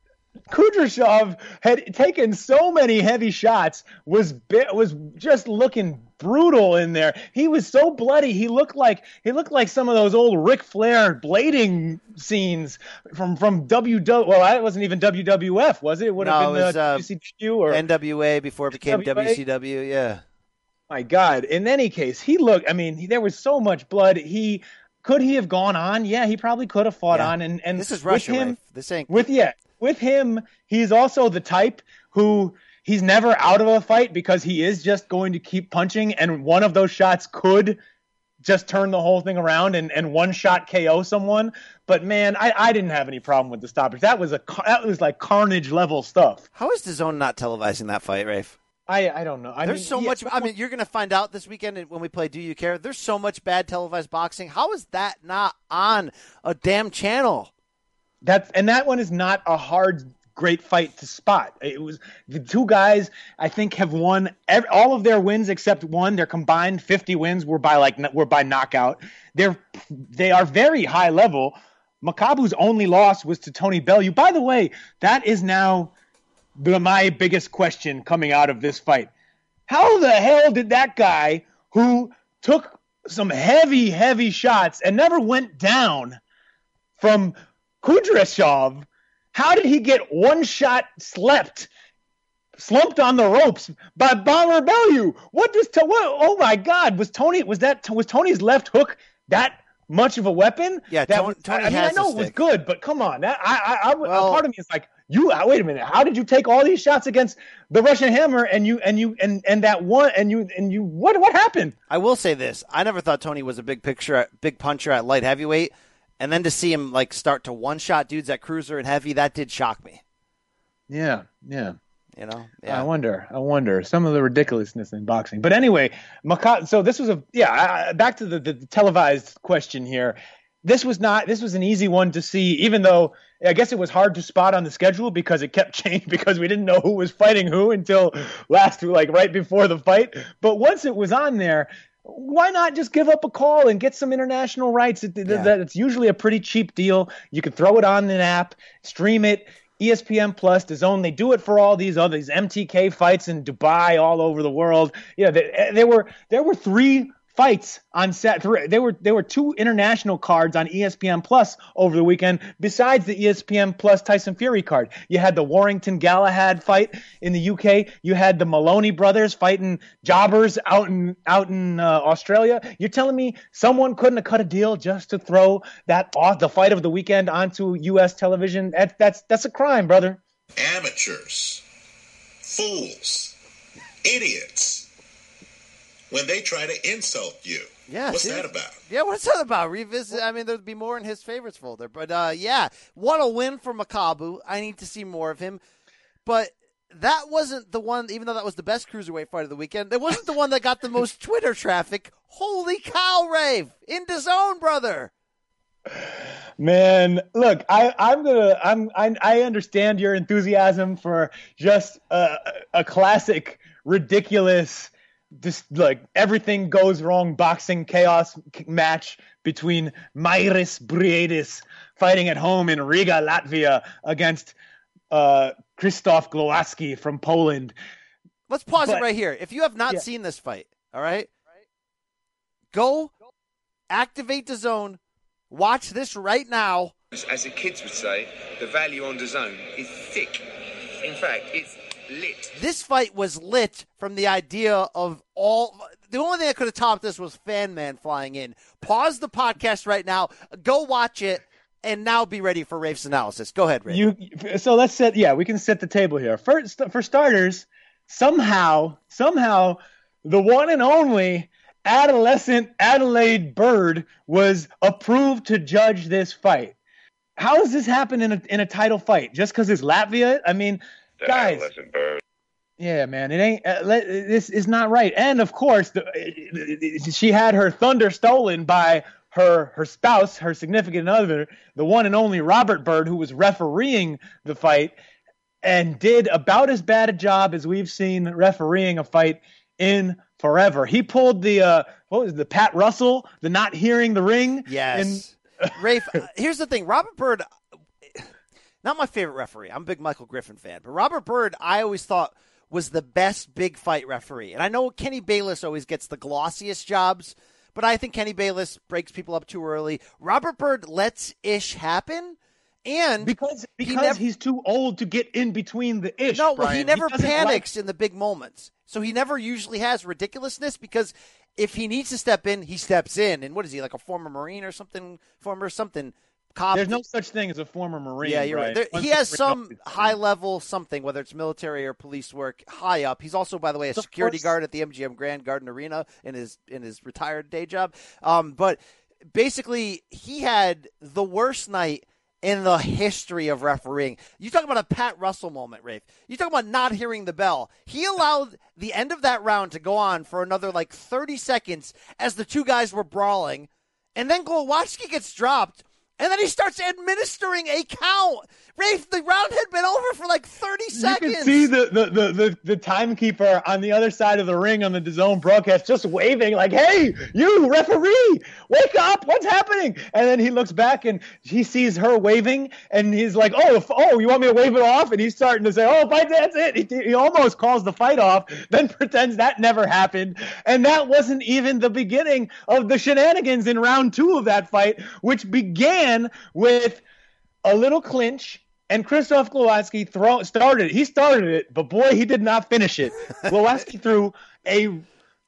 Kudryashov had taken so many heavy shots, was was just looking brutal in there. He was so bloody. He looked like he looked like some of those old Ric Flair blading scenes from from W W. Well, that wasn't even W W F, was it? It would have No, been it was, uh, uh, W C W or N W A before it became N W A? W C W. Yeah. My God. In any case, he looked. I mean, he, there was so much blood. He could he have gone on? Yeah, he probably could have fought Yeah. on. And and This is with Russia. him, Rafe. This ain't. With yeah, with him, he's also the type who he's never out of a fight because he is just going to keep punching, and one of those shots could just turn the whole thing around and, and one shot K O someone. But man, I, I didn't have any problem with the stoppage. That was a that was like Carnage level stuff. How is DAZN not televising that fight, Rafe? I I don't know. I There's mean, so yeah, much. I mean, you're going to find out this weekend when we play Do You Care? There's so much bad televised boxing. How is that not on a damn channel? That's and that one is not a hard, great fight to spot. It was the two guys I think have won every, all of their wins except one. Their combined fifty wins were by like were by knockout. They're they are very high level. Makabu's only loss was to Tony Bellew. By the way, that is now the, my biggest question coming out of this fight. How the hell did that guy who took some heavy, heavy shots and never went down from Kudryashov, how did he get one shot slept, slumped on the ropes by Bomber Bellew? What does to what? Oh my God! Was Tony was that was Tony's left hook that much of a weapon? Yeah, that Tony, was, Tony I mean, has I know the it was stick. good, but come on, that I I, I Well- part of me is like, you wait a minute. How did you take all these shots against the Russian Hammer and you and you and and that one and you and you what what happened? I will say this: I never thought Tony was a big picture, big puncher at light heavyweight, and then to see him like start to one shot dudes at cruiser and heavy, that did shock me. Yeah, yeah. You know, I yeah. wonder. I wonder some of the ridiculousness in boxing. But anyway, Maka- so this was a yeah. I- Back to the, the televised question here. This was not. This was an easy one to see, even though I guess it was hard to spot on the schedule because it kept changing because we didn't know who was fighting who until last, like right before the fight. But once it was on there, why not just give up a call and get some international rights? It, Yeah. that It's usually a pretty cheap deal. You can throw it on an app, stream it. E S P N Plus, DAZN, they do it for all these other these M T K fights in Dubai, all over the world. You know, there, there were there were three fights on set. Three, there were there were two international cards on E S P N Plus over the weekend, besides the E S P N Plus Tyson Fury card. You had the Warrington Galahad fight in the U K. You had the Maloney brothers fighting jobbers out in out in uh, Australia. You're telling me someone couldn't have cut a deal just to throw that off the fight of the weekend onto U S television? That, that's that's a crime, brother. Amateurs, fools, idiots, when they try to insult you. Yeah, What's see? that about? Yeah, what's that about? Revisit. I mean, there'd be more in his favorites folder. But uh, yeah, what a win for Makabu. I need to see more of him. But that wasn't the one, even though that was the best cruiserweight fight of the weekend, it wasn't the one that got the most Twitter traffic. Holy cow, Rave! In DAZN, brother! Man, look, I, I'm gonna, I'm, I, I understand your enthusiasm for just a, a classic, ridiculous, just like everything goes wrong boxing chaos match between Mairis Briedis fighting at home in Riga, Latvia, against uh, Krzysztof Glowacki from Poland. Let's pause But- it right here. If you have not Yeah. seen this fight, all right, go activate DAZN. Watch this right now. As the kids would say, the value on DAZN is thick. In fact, it's lit. This fight was lit from the idea of all. The only thing that could have topped this was Fan Man flying in. Pause the podcast right now. Go watch it, and now be ready for Rafe's analysis. Go ahead, Rafe. You so let's set yeah we can set the table here. First, for starters, somehow somehow the one and only adolescent Adelaide Bird was approved to judge this fight. How does this happen in a in a title fight? Just because it's Latvia? I mean, The guys. adolescent bird. Yeah, man, it ain't. Uh, let, this is not right. And of course, the, she had her thunder stolen by her her spouse, her significant other, the one and only Robert Byrd, who was refereeing the fight and did about as bad a job as we've seen refereeing a fight in forever. He pulled the uh, what was it, the Pat Russell, the not hearing the ring. Yes. And Rafe, here's the thing. Robert Byrd, not my favorite referee. I'm a big Michael Griffin fan. But Robert Byrd, I always thought, was the best big fight referee. And I know Kenny Bayless always gets the glossiest jobs, but I think Kenny Bayless breaks people up too early. Robert Byrd lets ish happen. And because because he never, he's too old to get in between the ish. No, well, Brian. he never he panics like... in the big moments. So he never usually has ridiculousness because if he needs to step in, he steps in. And what is he, like a former Marine or something? Former something. Cop. There's no such thing as a former Marine. Yeah, you're right. There, he has some high-level something, whether it's military or police work, high up. He's also, by the way, a security guard at the M G M Grand Garden Arena in his in his retired day job. Um, but basically, he had the worst night in the history of refereeing. You talk about a Pat Russell moment, Rafe. You talk about not hearing the bell. He allowed the end of that round to go on for another like thirty seconds as the two guys were brawling, and then Glowacki gets dropped. And then he starts administering a count. Rafe, the round had been over for like thirty seconds. You can see the, the, the, the, the timekeeper on the other side of the ring on the DAZN broadcast just waving like, hey, you, referee, wake up. What's happening? And then he looks back and he sees her waving. And he's like, oh, oh, you want me to wave it off? And he's starting to say, oh, fight, that's it. He, he almost calls the fight off, then pretends that never happened. And that wasn't even the beginning of the shenanigans in round two of that fight, which began with a little clinch, and Krzysztof Glowacki throw, started it. He started it, but boy, he did not finish it. Glowacki threw a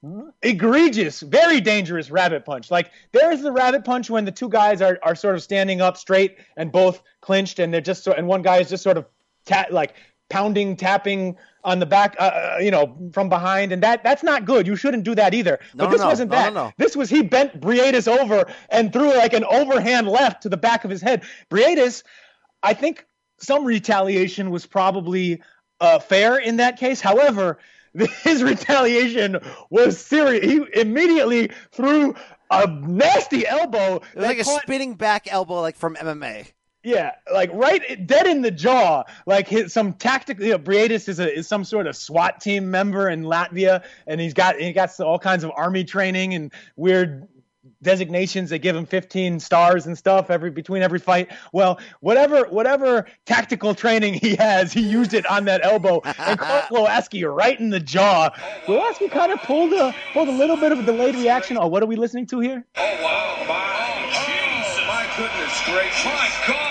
egregious, very dangerous rabbit punch. Like, there's the rabbit punch when the two guys are, are sort of standing up straight and both clinched, and they're just so, and one guy is just sort of ta- like pounding, tapping on the back, uh, you know, from behind, and that that's not good. You shouldn't do that either. No, but this no, wasn't no, that. no, no. This was he bent Briedis over and threw like an overhand left to the back of his head. Briedis, I think some retaliation was probably uh, fair in that case. However, his retaliation was serious. He immediately threw a nasty elbow. It was like a caught- spinning back elbow, like from M M A. Yeah, like right dead in the jaw. Like his, some tactical. You know, Briedis is a is some sort of SWAT team member in Latvia, and he's got he got all kinds of army training and weird designations. They give him fifteen stars and stuff every between every fight. Well, whatever whatever tactical training he has, he used it on that elbow and caught Glowacki right in the jaw. Glowacki kind of pulled a pulled a little bit of a delayed reaction. Oh, what are we listening to here? Oh wow! My, oh, my goodness gracious! My gosh!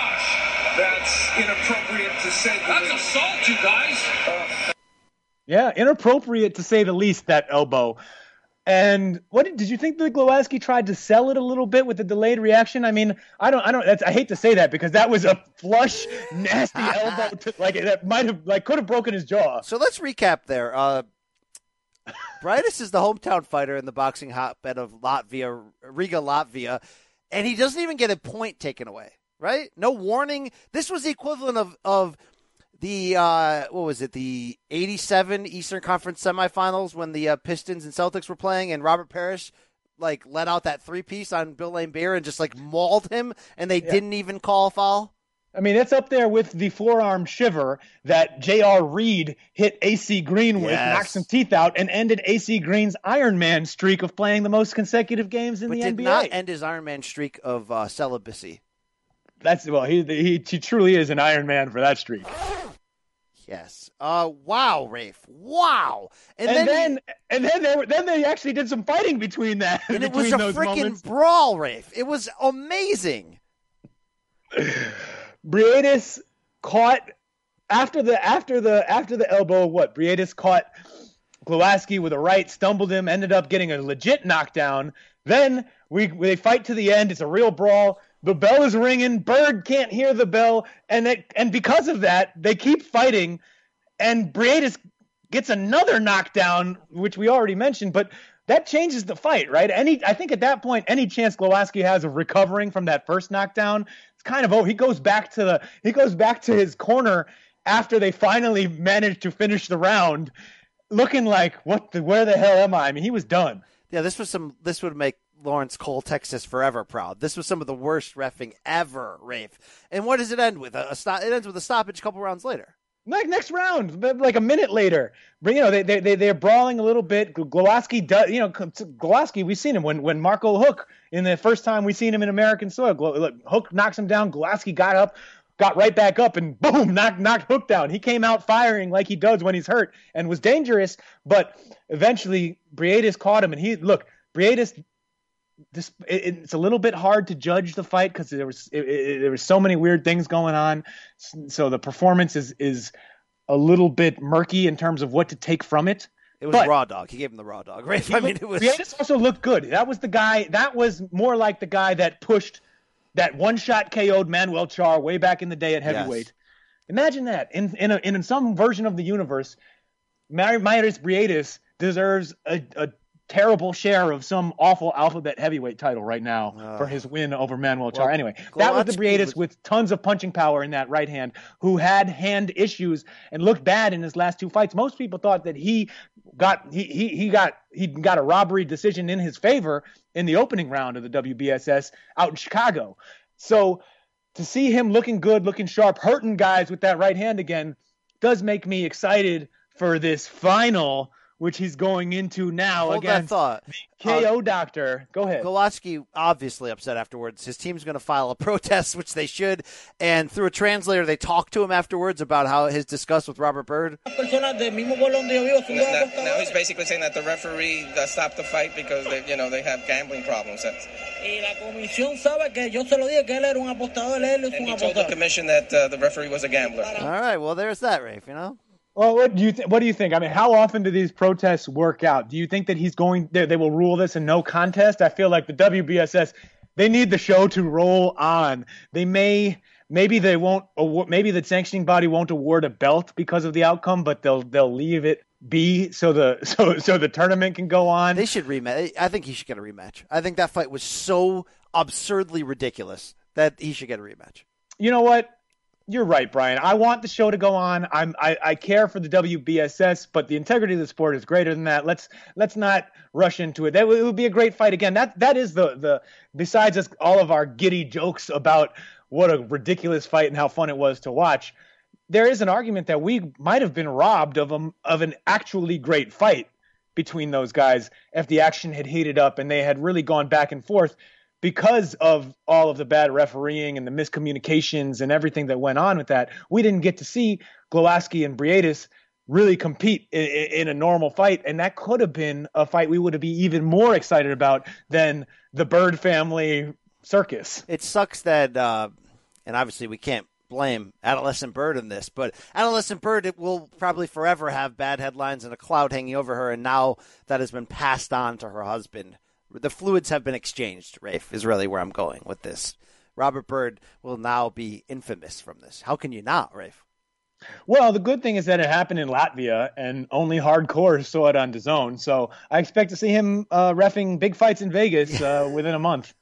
That's inappropriate to say the That's least. assault, you guys. Uh, yeah, inappropriate to say the least. That elbow. And what did, did you think that Glowacki tried to sell it a little bit with the delayed reaction? I mean, I don't, I don't. That's, I hate to say that because that was a flush, nasty elbow. To, like that might have, like, could have broken his jaw. So let's recap there. Uh, Briedis is the hometown fighter in the boxing hotbed of Latvia, Riga, Latvia, and he doesn't even get a point taken away. Right? No warning. This was the equivalent of of the uh, what was it? The eighty-seven Eastern Conference semifinals when the uh, Pistons and Celtics were playing, and Robert Parrish like let out that three piece on Bill Laimbeer and just like mauled him, and they yeah. didn't even call a foul. I mean, it's up there with the forearm shiver that J R. Reed hit A C Green with, yes. knocked some teeth out, and ended A C Green's Iron Man streak of playing the most consecutive games in but the N B A. But did not end his Iron Man streak of uh, celibacy. That's well, he, he he truly is an Iron Man for that streak. Yes. Uh. Wow, Rafe. Wow. And, and then, then he, and then they were, then they actually did some fighting between that. And between it was a those freaking moments. brawl, Rafe. It was amazing. Briedis caught after the after the after the elbow. What Briedis caught Glowacki with a right, stumbled him, ended up getting a legit knockdown. Then we they fight to the end. It's a real brawl. The bell is ringing. Byrd can't hear the bell, and it, and because of that, they keep fighting. And Briedis gets another knockdown, which we already mentioned, but that changes the fight, right? Any, I think at that point, any chance Glowacki has of recovering from that first knockdown, it's kind of oh, he goes back to the he goes back to his corner after they finally managed to finish the round, looking like what the where the hell am I? I mean, he was done. Yeah, this was some. This would make Lawrence Cole, Texas forever proud. This was some of the worst reffing ever, Rafe. And what does it end with? A, a stop, it ends with a stoppage a couple rounds later. Like next round, like a minute later, you know they they they they're brawling a little bit. Glowacki does, you know, Glowacki. We've seen him when when Marco Hook in the first time we seen him in American soil. Look, Hook knocks him down. Glowacki got up, got right back up, and boom, knocked knocked Hook down. He came out firing like he does when he's hurt, and was dangerous. But eventually, Briedis caught him, and he look Briedis. This, it, it's a little bit hard to judge the fight because there was it, it, there was so many weird things going on. So the performance is is a little bit murky in terms of what to take from it. It was but, raw dog. He gave him the raw dog, right? I mean, it was. Briedis also looked good. That was the guy. That was more like the guy that pushed that one shot K O'd Manuel Char way back in the day at heavyweight. Yes. Imagine that in in, a, in some version of the universe, Mairis Briedis deserves a. a terrible share of some awful alphabet heavyweight title right now uh, for his win over Manuel Char. Well, anyway, that was the Briedis was... with tons of punching power in that right hand, who had hand issues and looked bad in his last two fights. Most people thought that he got he he he got he got a robbery decision in his favor in the opening round of the W B S S out in Chicago. So to see him looking good, looking sharp, hurting guys with that right hand again does make me excited for this final, which he's going into now Hold against that thought. the K O uh, doctor. Go ahead. Glowacki obviously upset afterwards. His team's going to file a protest, which they should. And through a translator, they talked to him afterwards about how his disgust with Robert Byrd. Now, now he's basically saying that the referee uh, stopped the fight because they, you know, they have gambling problems. That's... And he told the commission that uh, the referee was a gambler. All right, well, there's that, Rafe, you know? Well, what do you th- what do you think? I mean, how often do these protests work out? Do you think that he's going? They, they will rule this a no contest? I feel like the W B S S, they need the show to roll on. They may, maybe they won't. Award, maybe the sanctioning body won't award a belt because of the outcome, but they'll they'll leave it be so the so so the tournament can go on. They should rematch. I think he should get a rematch. I think that fight was so absurdly ridiculous that he should get a rematch. You know what? You're right, Brian. I want the show to go on. I'm, I, I care for the W B S S, but the integrity of the sport is greater than that. Let's let's not rush into it. That w- it would be a great fight again. That that is the the besides us, all of our giddy jokes about what a ridiculous fight and how fun it was to watch. There is an argument that we might have been robbed of a, of an actually great fight between those guys if the action had heated up and they had really gone back and forth. Because of all of the bad refereeing and the miscommunications and everything that went on with that, we didn't get to see Glowacki and Briedis really compete in, in a normal fight. And that could have been a fight we would have been even more excited about than the Byrd family circus. It sucks that, uh, and obviously we can't blame Adolescent Byrd in this, but Adolescent Byrd it will probably forever have bad headlines and a cloud hanging over her. And now that has been passed on to her husband. The fluids have been exchanged, Rafe, is really where I'm going with this. Robert Byrd will now be infamous from this. How can you not, Rafe? Well, the good thing is that it happened in Latvia, and only hardcore saw it on DAZN. So I expect to see him uh, reffing big fights in Vegas uh, within a month.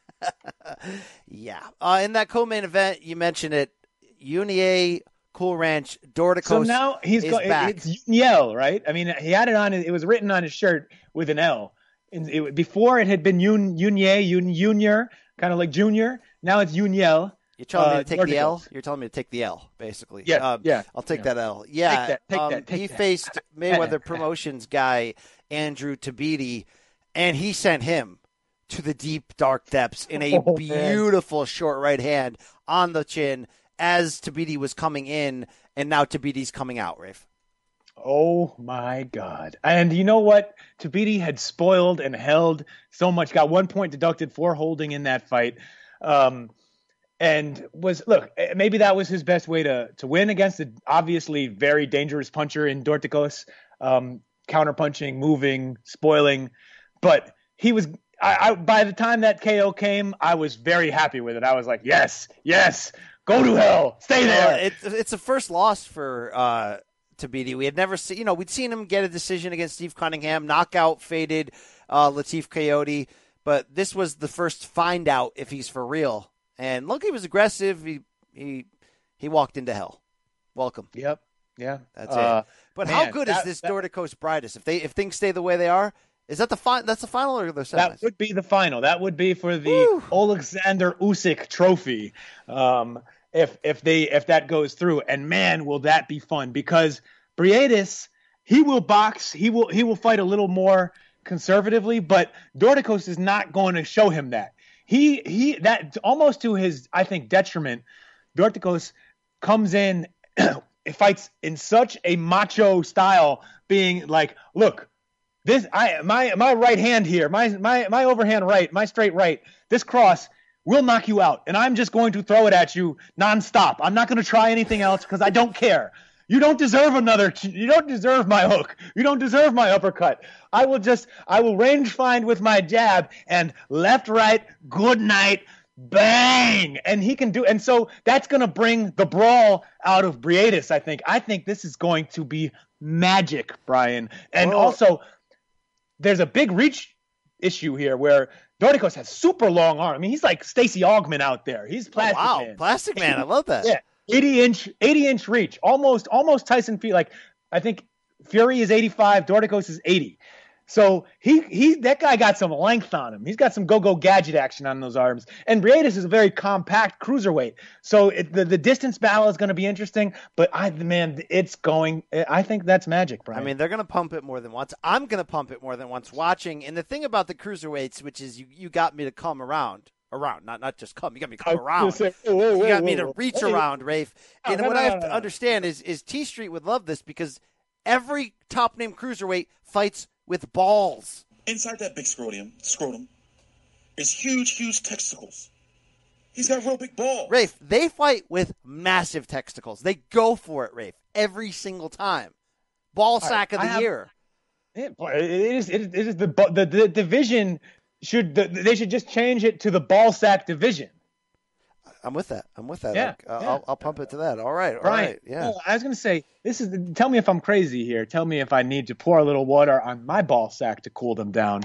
yeah. Uh, in that co-main event, you mentioned it, Unier, Cool Ranch, Dorticos. So now he's is go- back. It's Uniel, right? I mean, he had it on. It was written on his shirt with an L. It, before it had been Yun, Yunier, Yun, Junior, kind of like Junior. Now it's Uniel. You're telling uh, me to take Dorticos. the L? You're telling me to take the L, basically. Yeah, um, yeah. I'll take yeah. that L. Yeah. Take that, take um, that, take he that. faced Mayweather Promotions guy, Andrew Tabiti, and he sent him to the deep, dark depths in a oh, beautiful man. short right hand on the chin as Tabiti was coming in, and now Tabiti's coming out, Rafe. Oh, my God. And you know what? Tabiti had spoiled and held so much, got one point deducted for holding in that fight. Um, and was, look, maybe that was his best way to, to win against the obviously very dangerous puncher in Dorticos, um, counterpunching, moving, spoiling. But he was, I, I, by the time that K O came, I was very happy with it. I was like, yes, yes, go to hell, stay there. Uh, it, it's a first loss for uh, Tabiti. We had never seen, you know, we'd seen him get a decision against Steve Cunningham, knockout faded uh, Latif Coyote, but this was the first find out if he's for real. And look, he was aggressive. He he he walked into hell. Welcome. Yep. Yeah. That's uh, it. But man, how good that, is this that, Dorticos Briedis? If they if things stay the way they are, Is that the final? That's the final or the semis? That would be the final. That would be for the Woo. Alexander Usyk Trophy. Um, if if they if that goes through, and man, will that be fun, because Briedis, he will box, he will he will fight a little more conservatively, but Dorticos is not going to show him that. He he that almost to his, I think, detriment. Dorticos comes in, fights in such a macho style, being like, look, this I my my right hand here, my my my overhand right, my straight right, this cross will knock you out, and I'm just going to throw it at you nonstop. I'm not going to try anything else because I don't care. You don't deserve another. You don't deserve my hook. You don't deserve my uppercut. I will just, I will range find with my jab and left, right, good night, bang. And he can do, and so that's going to bring the brawl out of Briedis, I think. I think this is going to be magic, Brian. And Whoa. also, there's a big reach issue here where Dorticos has super long arm. I mean, he's like Stacey Augman out there. He's Plastic oh, wow. Man. Plastic Man. I love that. Yeah. eighty inch, eighty inch reach, almost, almost Tyson Fury. Like, I think Fury is eighty-five, Dorticos is eighty. So he, he, that guy got some length on him. He's got some go-go gadget action on those arms. And Briedis is a very compact cruiserweight. So it, the, the distance battle is going to be interesting, but I, man, it's going, I think that's magic, Brian. I mean, they're going to pump it more than once. I'm going to pump it more than once watching. And the thing about the cruiserweights, which is you, you got me to come around. Around, not not just come. You got me to come around. Say, whoa, whoa, you got whoa, me to whoa. reach Hey. around, Rafe. And no, what no, I have no, to no. understand is is T Street would love this because every top name cruiserweight fights with balls. Inside that big scrotum, scrotum, is huge, huge testicles. He's got real big balls. Rafe, they fight with massive testicles. They go for it, Rafe, every single time. Ball sack right, of the have, year. It, it is. It is the the, the division. Should the, they should just change it to the ball sack division? I'm with that. I'm with that. Yeah, like, uh, yeah. I'll, I'll pump it to that. All right. All Brian, right. Yeah. oh, I was going to say, this is. Tell me if I'm crazy here. Tell me if I need to pour a little water on my ball sack to cool them down.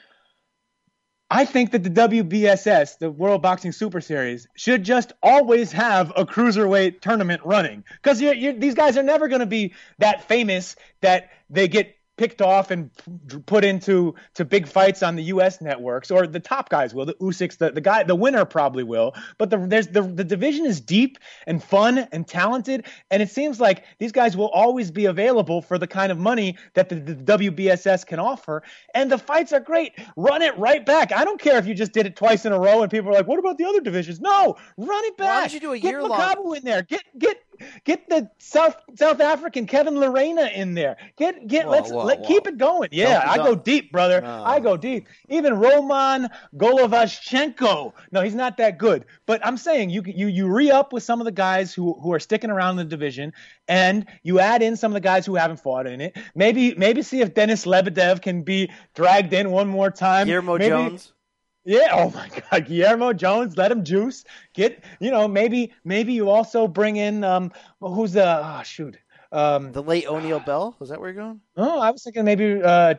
I think that the W B S S, the World Boxing Super Series, should just always have a cruiserweight tournament running, because you're, you're, these guys are never going to be that famous that they get picked off and put into to big fights on the U S networks, or the top guys will. The Usyks, the, the guy, the winner probably will. But the there's the the division is deep and fun and talented, and it seems like these guys will always be available for the kind of money that the, the W B S S can offer. And the fights are great. Run it right back. I don't care if you just did it twice in a row and people are like, "What about the other divisions?" No, run it back. Why don't you do a Get year Makabu long? in there. Get get. Get the South South African Kevin Lorena in there. Get get Whoa, let's whoa, let whoa. keep it going. Yeah, Don't- I don't- go deep, brother. No. I go deep. Even Roman Golovashchenko. No, he's not that good. But I'm saying you you you re-up with some of the guys who who are sticking around in the division, and you add in some of the guys who haven't fought in it. Maybe maybe see if Denis Lebedev can be dragged in one more time. Guillermo Maybe- Jones. Yeah. Oh my God, Guillermo Jones. Let him juice. Get you know maybe maybe you also bring in um who's the oh shoot um The late O'Neal Bell. Is that where you're going? oh I was thinking maybe uh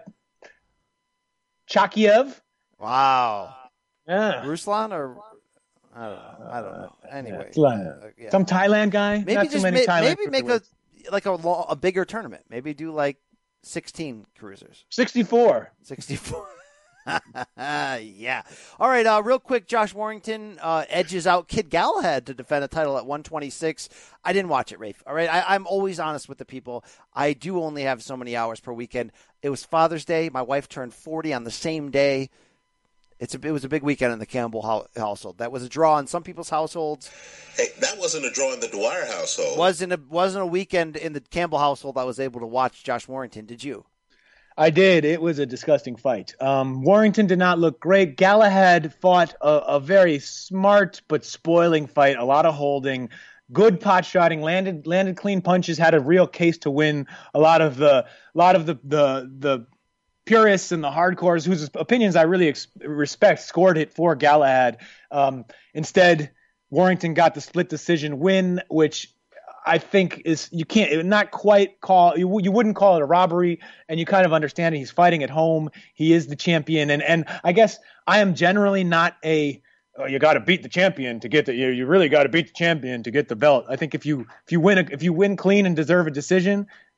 Chakiev. Wow. Yeah. Ruslan or I don't know. I don't know. Anyway, It's like- uh, yeah. Some Thailand guy. maybe Not too just many ma- Thailand maybe make a cruiserweights. like a lo- a bigger tournament. Maybe do like sixteen cruisers. sixty-four. sixty-four. Yeah. All right. Uh, real quick, Josh Warrington uh, edges out Kid Galahad to defend a title at one twenty-six. I didn't watch it, Rafe. All right. I, I'm always honest with the people. I do only have so many hours per weekend. It was Father's Day. My wife turned forty on the same day. It's a, it was a big weekend in the Campbell ho- household. That was a draw in some people's households. Hey, that wasn't a draw in the Dwyer household. Wasn't a wasn't a weekend in the Campbell household I was able to watch Josh Warrington. Did you? I did. It was a disgusting fight. Um, Warrington did not look great. Galahad fought a, a very smart but spoiling fight. A lot of holding, good pot shotting, landed landed clean punches. Had a real case to win. A lot of the lot of the the the purists and the hardcores, whose opinions I really ex- respect, scored it for Galahad. Um, instead, Warrington got the split decision win, which I think is you can't not quite call you you wouldn't call it a robbery, and you kind of understand it. He's fighting at home. He is the champion, and and I guess I am generally not a oh, you got to beat the champion to get the you, you really got to beat the champion to get the belt. I think if you if you win a, if you win clean and deserve a decision,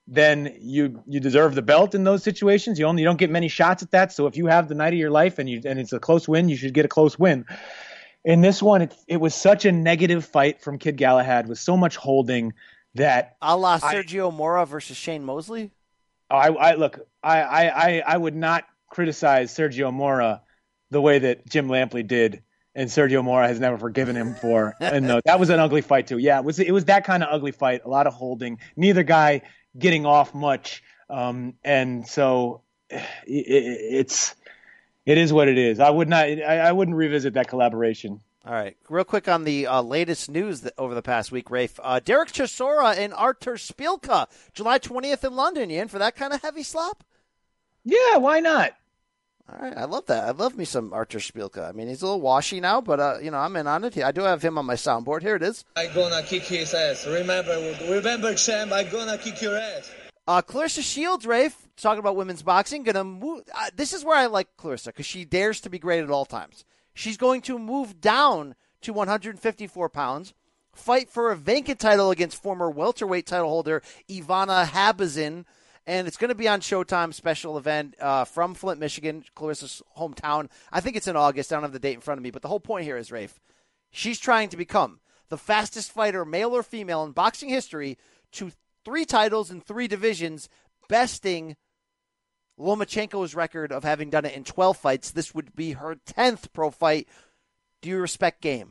then you you deserve the belt in those situations. You only you don't get many shots at that. So if you have the night of your life and you and it's a close win, you should get a close win. In this one, it, it was such a negative fight from Kid Galahad with so much holding that a la Sergio I, Mora versus Shane Mosley. I, I look, I, I, I would not criticize Sergio Mora the way that Jim Lampley did, and Sergio Mora has never forgiven him for. And no, that was an ugly fight too. Yeah, it was it was that kind of ugly fight. A lot of holding. Neither guy getting off much, um, and so it, it's. It is what it is. I would not. I, I wouldn't revisit that collaboration. All right, real quick on the uh, latest news that over the past week, Rafe. Uh, Derek Chisora and Artur Szpilka, July twentieth in London. You in for that kind of heavy slop? Yeah, why not? All right, I love that. I love me some Artur Szpilka. I mean, he's a little washy now, but uh, you know, I'm in on it. I do have him on my soundboard. Here it is. I'm gonna kick his ass. Remember, remember, champ. I'm gonna kick your ass. Uh, Clarissa Shields, Rafe, talking about women's boxing, gonna move. Uh, this is where I like Clarissa because she dares to be great at all times. She's going to move down to one hundred fifty-four pounds, fight for a vacant title against former welterweight title holder Ivana Habazin, and it's going to be on Showtime special event uh, from Flint, Michigan, Clarissa's hometown. I think it's in August. I don't have the date in front of me, but the whole point here is, Rafe, she's trying to become the fastest fighter, male or female, in boxing history to three titles in three divisions, besting Lomachenko's record of having done it in twelve fights. This would be her tenth pro fight. Do you respect game?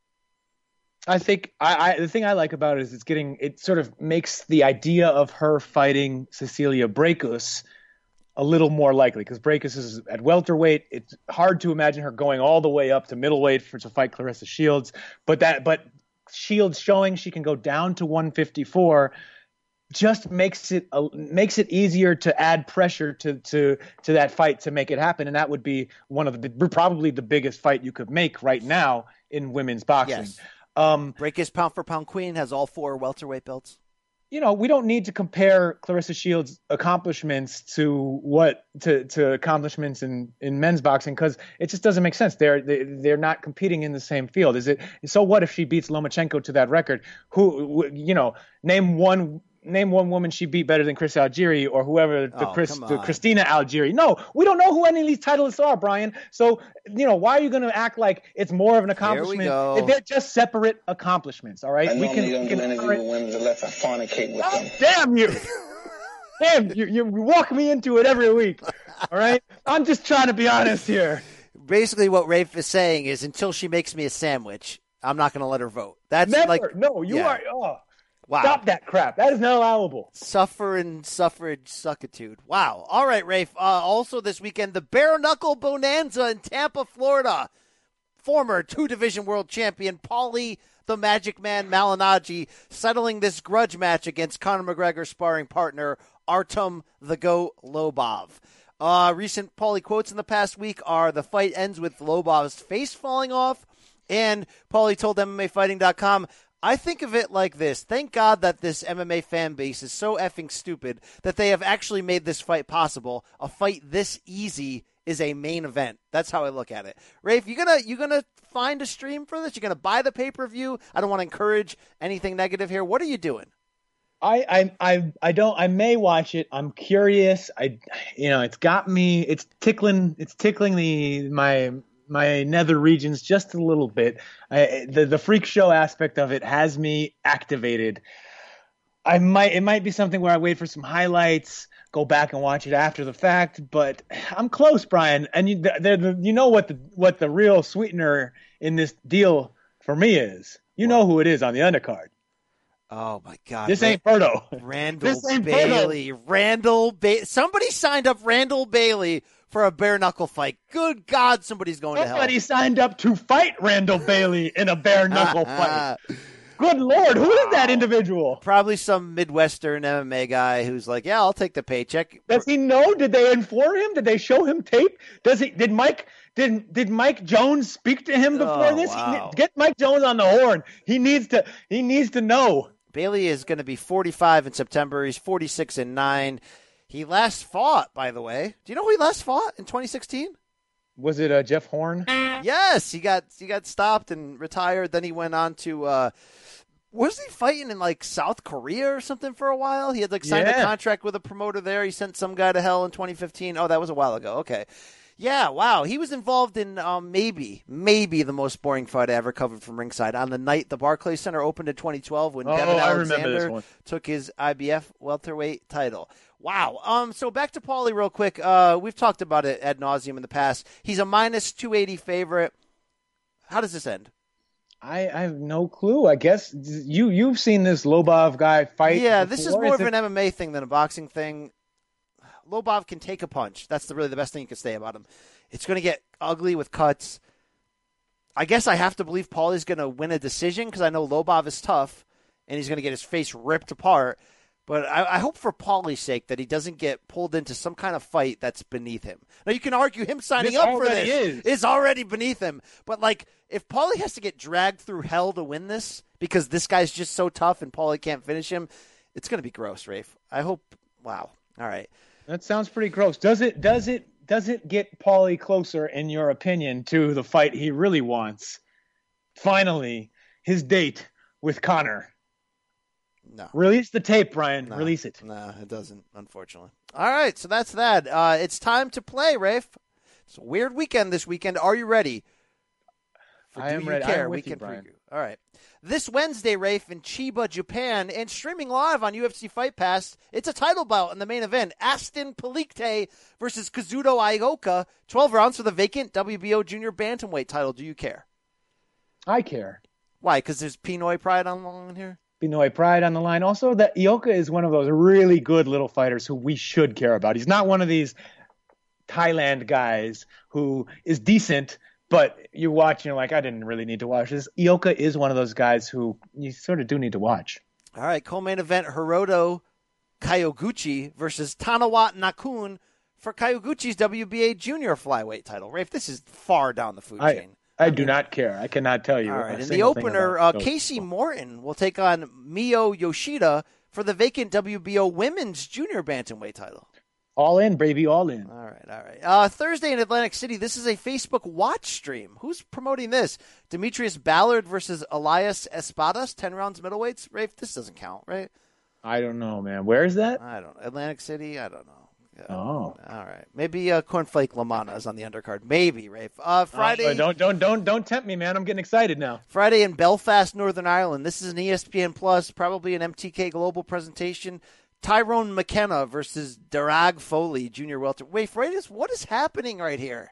I think I, I the thing I like about it is it's getting it sort of makes the idea of her fighting Cecilia Brækhus a little more likely because Brækhus is at welterweight. It's hard to imagine her going all the way up to middleweight for to fight Clarissa Shields, but that but Shields showing she can go down to one fifty-four just makes it uh, makes it easier to add pressure to to to that fight to make it happen, and that would be one of the probably the biggest fight you could make right now in women's boxing. Yes. Um, Brækhus pound for pound queen has all four welterweight belts. You know, we don't need to compare Clarissa Shields' accomplishments to what to, to accomplishments in, in men's boxing because it just doesn't make sense. They're they, they're not competing in the same field. Is it? So what if she beats Lomachenko to that record? Who you know? Name one. Name one woman she beat better than Chris Algieri or whoever the, oh, Chris, the Christina Algieri. No, we don't know who any of these titleists are, Brian. So, you know, why are you going to act like it's more of an accomplishment? If they're just separate accomplishments, all right? I we can, don't we can do anything with women unless I fornicate with oh, them. Damn you. Damn, you, you walk me into it every week, all right? I'm just trying to be honest here. Basically what Rafe is saying is until she makes me a sandwich, I'm not going to let her vote. That's Never. like No, you yeah. are oh. Wow. Stop that crap. That is not allowable. Suffer and suffrage suckitude. Wow. All right, Rafe. Uh, also this weekend, the Bare Knuckle Bonanza in Tampa, Florida. Former two-division world champion Paulie the Magic Man Malignaggi settling this grudge match against Conor McGregor's sparring partner Artem the Goat Lobov. Uh, recent Paulie quotes in the past week are the fight ends with Lobov's face falling off, and Paulie told M M A Fighting dot com, I think of it like this. Thank God that this M M A fan base is so effing stupid that they have actually made this fight possible. A fight this easy is a main event. That's how I look at it. Rafe, you gonna you gonna find a stream for this? You're gonna buy the pay-per-view? I don't want to encourage anything negative here. What are you doing? I, I I I don't I may watch it. I'm curious. I you know, it's got me it's tickling it's tickling the my my nether regions just a little bit. I, the the freak show aspect of it has me activated. I might it might be something where I wait for some highlights, go back and watch it after the fact, but I'm close, Brian. And you the, the, you know what the what the real sweetener in this deal for me is. You know who it is on the undercard. Oh my God! This ain't Berto. Randall this ain't Bailey. Berto. Randall Bailey. Somebody signed up Randall Bailey for a bare knuckle fight. Good God, somebody's going Somebody to hell. Somebody signed up to fight Randall Bailey in a bare knuckle fight. Good Lord, who is that individual? Probably some Midwestern M M A guy who's like, yeah, I'll take the paycheck. Does he know? Did they inform him? Did they show him tape? Does he? Did Mike? Did did Mike Jones speak to him before oh, this? Wow. He, get Mike Jones on the horn. He needs to. He needs to know. Bailey is going to be forty-five in September. He's forty-six and nine. He last fought, by the way. Do you know who he last fought in twenty sixteen? Was it uh, Jeff Horn? Yes, he got he got stopped and retired. Then he went on to uh, Was he fighting in, like, South Korea or something for a while? He had, like, signed Yeah. a contract with a promoter there. He sent some guy to hell in twenty fifteen. Oh, that was a while ago. Okay. Yeah, wow. He was involved in um, maybe, maybe the most boring fight I ever covered from ringside on the night the Barclays Center opened in twenty twelve when Oh, Devin I remember this Alexander one. took his I B F welterweight title. Wow. Um. So back to Paulie real quick. Uh, we've talked about it ad nauseum in the past. He's a minus two eighty favorite. How does this end? I, I have no clue. I guess you you've seen this Lobov guy fight. Yeah, this is before. more Is of it- an M M A thing than a boxing thing. Lobov can take a punch. That's the, really the best thing you can say about him. It's going to get ugly with cuts. I guess I have to believe Paulie's going to win a decision because I know Lobov is tough and he's going to get his face ripped apart. But I, I hope for Paulie's sake that he doesn't get pulled into some kind of fight that's beneath him. Now, you can argue him signing This up for already this is. is already beneath him. But, like, if Paulie has to get dragged through hell to win this because this guy's just so tough and Paulie can't finish him, it's going to be gross, Rafe. I hope – wow. All right. That sounds pretty gross. Does it? Does it? Does it get Paulie closer, in your opinion, to the fight he really wants? Finally, his date with Connor. No. Release the tape, Brian. No. Release it. No, it doesn't, unfortunately. All right, so that's that. Uh, it's time to play, Rafe. It's a weird weekend this weekend. Are you ready? For I Do am You ready. I Care am with you, weekend Brian. preview. All right. This Wednesday, Rafe, in Chiba, Japan, and streaming live on U F C Fight Pass, it's a title bout in the main event. Aston Pelikte versus Kazuto Ioka. twelve rounds for the vacant W B O Junior Bantamweight title. Do you care? I care. Why? Because there's Pinoy Pride on the line here? Pinoy Pride on the line. Also, that Ioka is one of those really good little fighters who we should care about. He's not one of these Thailand guys who is decent, but you watch and you're like, I didn't really need to watch this. Ioka is one of those guys who you sort of do need to watch. All right, co-main event, Hiroto Kyoguchi versus Tanawat Nakun for Kyoguchi's W B A junior flyweight title. Rafe, this is far down the food I, chain. I do not care. I cannot tell you. All a right, in the single thing opener, about uh, those. Casey Morton will take on Mio Yoshida for the vacant W B O women's junior bantamweight title. All in, baby, all in. All right, all right. Uh, Thursday in Atlantic City, this is a Facebook watch stream. Who's promoting this? Demetrius Ballard versus Elias Espadas, ten rounds middleweights. Rafe, this doesn't count, right? I don't know, man. Where is that? I don't know. Atlantic City? I don't know. Yeah. Oh. All right. Maybe uh, Cornflake Lamana is on the undercard. Maybe, Rafe. Uh, Friday. Oh, don't don't don't don't tempt me, man. I'm getting excited now. Friday in Belfast, Northern Ireland. This is an E S P N Plus, probably an M T K Global presentation. Tyrone McKenna versus Darag Foley, junior welter. Wait, Freydis, what is happening right here?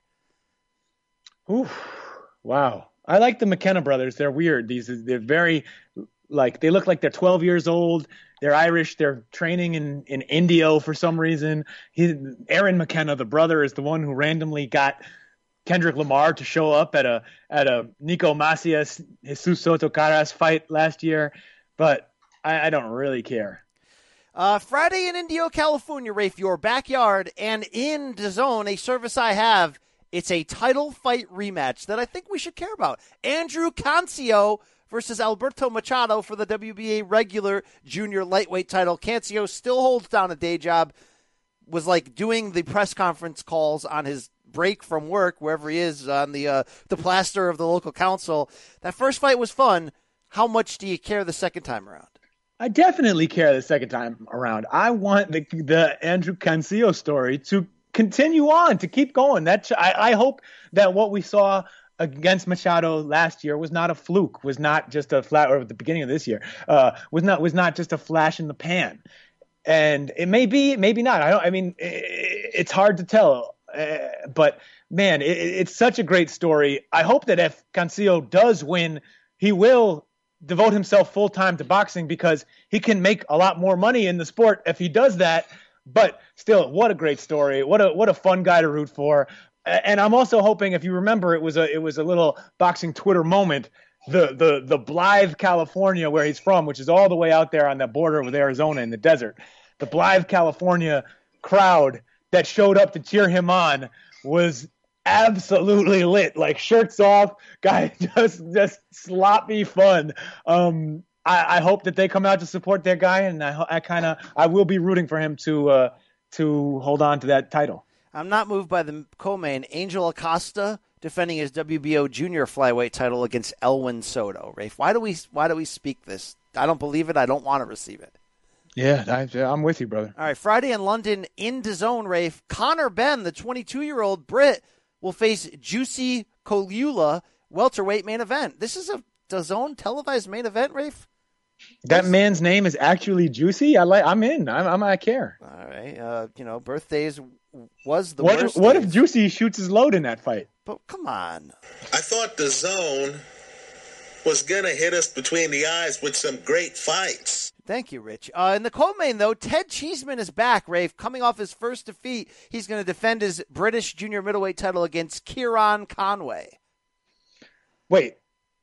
Oof. Wow. I like the McKenna brothers. They're weird. These they're very like they look like they're twelve years old. They're Irish. They're training in, in Indio for some reason. He, Aaron McKenna, the brother, is the one who randomly got Kendrick Lamar to show up at a at a Nico Macias Jesus Soto Caras fight last year. But I, I don't really care. Uh, Friday in Indio, California, Rafe, your backyard, and in DAZN, a service I have. It's a title fight rematch that I think we should care about. Andrew Cancio versus Alberto Machado for the W B A regular junior lightweight title. Cancio still holds down a day job, was like doing the press conference calls on his break from work, wherever he is, on the uh, the plaster of the local council. That first fight was fun. How much do you care the second time around? I definitely care the second time around. I want the the Andrew Cancio story to continue on, to keep going. That I, I hope that what we saw against Machado last year was not a fluke, was not just a flat, or at the beginning of this year, uh, was not was not just a flash in the pan. And it may be, maybe not. I don't. I mean, it, it's hard to tell. Uh, but man, it, it's such a great story. I hope that if Cancio does win, he will devote himself full time to boxing, because he can make a lot more money in the sport if he does that. But still, what a great story. What a what a fun guy to root for. And I'm also hoping, if you remember, it was a it was a little boxing Twitter moment. The the the Blythe, California, where he's from, which is all the way out there on the border with Arizona in the desert. The Blythe, California crowd that showed up to cheer him on was absolutely lit. Like, shirts off, guy, just just sloppy fun. Um, I, I hope that they come out to support their guy, and I, I kind of I will be rooting for him to uh, to hold on to that title. I'm not moved by the co-main. Angel Acosta defending his W B O junior flyweight title against Elwin Soto. Rafe, why do we why do we speak this I don't believe it. I don't want to receive it. Yeah, I, I'm with you, brother. All right, Friday in London in DAZN, Rafe. Conor Benn, the twenty-two-year-old Brit, will face Juicy Colula, welterweight main event. This is a DAZN televised main event, Rafe? That man's name is actually Juicy. I like. I'm in. I'm. I'm I care. All right. Uh, you know, birthdays was the what worst. If, what days. if Juicy shoots his load in that fight? But come on. I thought DAZN was going to hit us between the eyes with some great fights. Thank you, Rich. Uh, in the co-main, though, Ted Cheeseman is back, Rafe. Coming off his first defeat, he's going to defend his British junior middleweight title against Kieran Conway. Wait.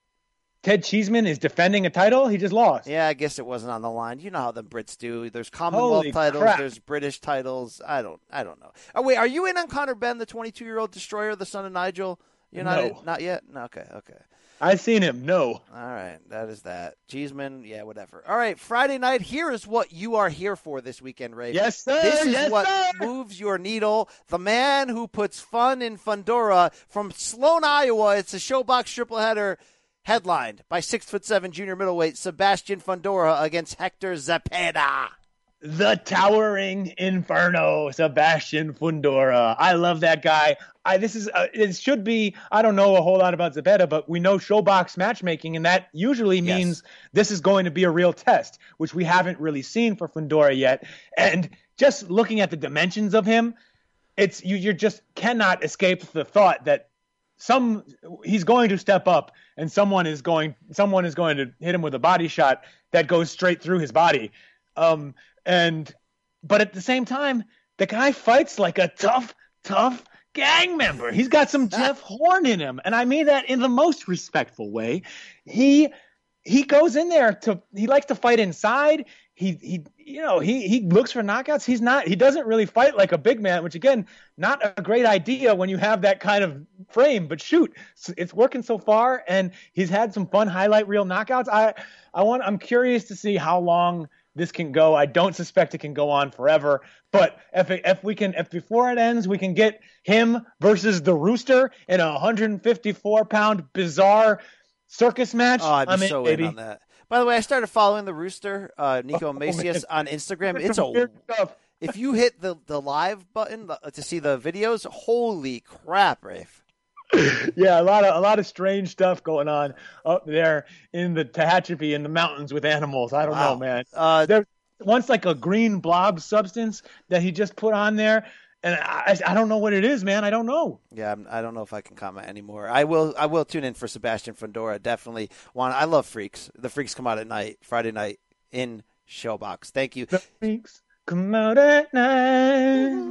Ted Cheeseman is defending a title? He just lost. Yeah, I guess it wasn't on the line. You know how the Brits do. There's Commonwealth Holy titles. crap. There's British titles. I don't I don't know. Oh, wait, are you in on Conor Benn, the twenty-two-year-old destroyer, the son of Nigel? You're not No. in? Not yet? No, okay, okay. I've seen him. No. All right, that is that. Cheeseman, yeah, whatever. All right, Friday night, here is what you are here for this weekend, Ray. Yes, sir. This is yes, what sir. moves your needle. The man who puts fun in Fundora from Sloan, Iowa. It's a Showbox triple header headlined by six foot seven junior middleweight Sebastian Fundora against Hector Zepeda. The towering inferno, Sebastian Fundora. I love that guy. I this is uh, it should be. I don't know a whole lot about Zepeda, but we know Showbox matchmaking, and that usually means Yes. this is going to be a real test, which we haven't really seen for Fundora yet. And just looking at the dimensions of him, it's you. You just cannot escape the thought that some he's going to step up, and someone is going someone is going to hit him with a body shot that goes straight through his body. Um, and but at the same time, the guy fights like a tough, tough gang member. He's got some Jeff Horn in him, and I mean that in the most respectful way. He he goes in there to he likes to fight inside. He he you know he he looks for knockouts. He's not he doesn't really fight like a big man, which again, not a great idea when you have that kind of frame. But shoot, it's working so far, and he's had some fun highlight reel knockouts. I I want I'm curious to see how long this can go. I don't suspect it can go on forever, but if it, if we can, if before it ends, we can get him versus the Rooster in a one hundred fifty-four pound bizarre circus match. Oh, I'd be I'm in, so baby. in on that. By the way, I started following the Rooster, uh, Nico Oh, Macias, man. on Instagram. It's Some a weird stuff. if you hit the the live button to see the videos, holy crap, Rafe! Yeah, a lot of a lot of strange stuff going on up there in the Tehachapi in the mountains with animals. I don't Wow. know, man. Uh, There's once like a green blob substance that he just put on there, and I, I don't know what it is, man. I don't know. Yeah, I'm, I don't know if I can comment anymore. I will. I will tune in for Sebastian Fundora. Definitely want. I love Freaks. The Freaks come out at night, Friday night in Showbox. Thank you. The freaks come out at night.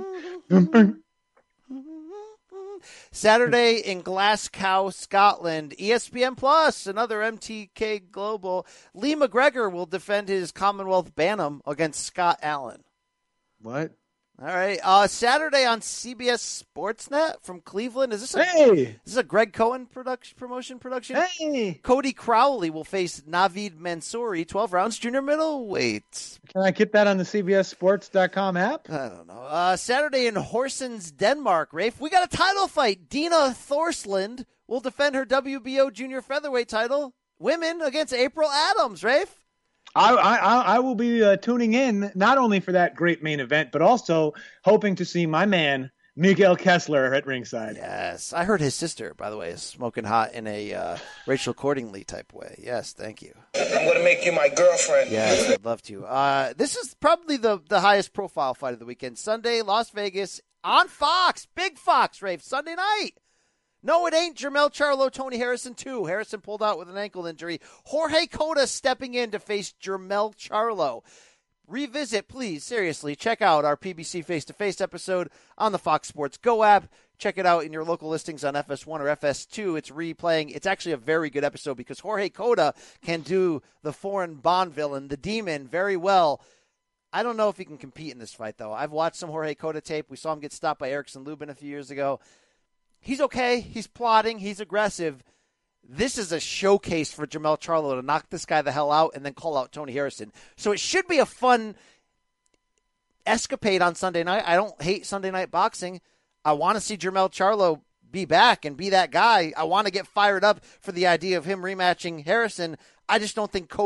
Saturday in Glasgow, Scotland. E S P N Plus, another M T K Global. Lee McGregor will defend his Commonwealth Bantam against Scott Allen. What? All right. Uh, Saturday on C B S Sportsnet from Cleveland. Is this a, Hey! is this a Greg Cohen production, promotion production? Hey! Cody Crowley will face Naveed Mansouri, twelve rounds, junior middleweight. Can I get that on the C B S Sports dot com app? I don't know. Uh, Saturday in Horsens, Denmark, Rafe. We got a title fight. Dina Thorsland will defend her W B O junior featherweight title. Women against April Adams, Rafe. I, I, I will be uh, tuning in not only for that great main event, but also hoping to see my man, Miguel Kessler, at ringside. Yes. I heard his sister, by the way, is smoking hot in a uh, Rachel Cordingly type way. Yes, thank you. I'm going to make you my girlfriend. Yes, I'd love to. Uh, this is probably the, the highest profile fight of the weekend. Sunday, Las Vegas, on Fox. Big Fox, Rafe, Sunday night. No, it ain't Jermell Charlo, Tony Harrison two. Harrison pulled out with an ankle injury. Jorge Cota stepping in to face Jermell Charlo. Revisit, please, seriously, check out our P B C Face-to-Face episode on the Fox Sports Go app. Check it out in your local listings on F S one or F S two. It's replaying. It's actually a very good episode because Jorge Cota can do the foreign Bond villain, the demon, very well. I don't know if he can compete in this fight, though. I've watched some Jorge Cota tape. We saw him get stopped by Erickson Lubin a few years ago. He's okay. He's plotting. He's aggressive. This is a showcase for Jermell Charlo to knock this guy the hell out and then call out Tony Harrison. So it should be a fun escapade on Sunday night. I don't hate Sunday night boxing. I want to see Jermell Charlo be back and be that guy. I want to get fired up for the idea of him rematching Harrison. I just don't think Cota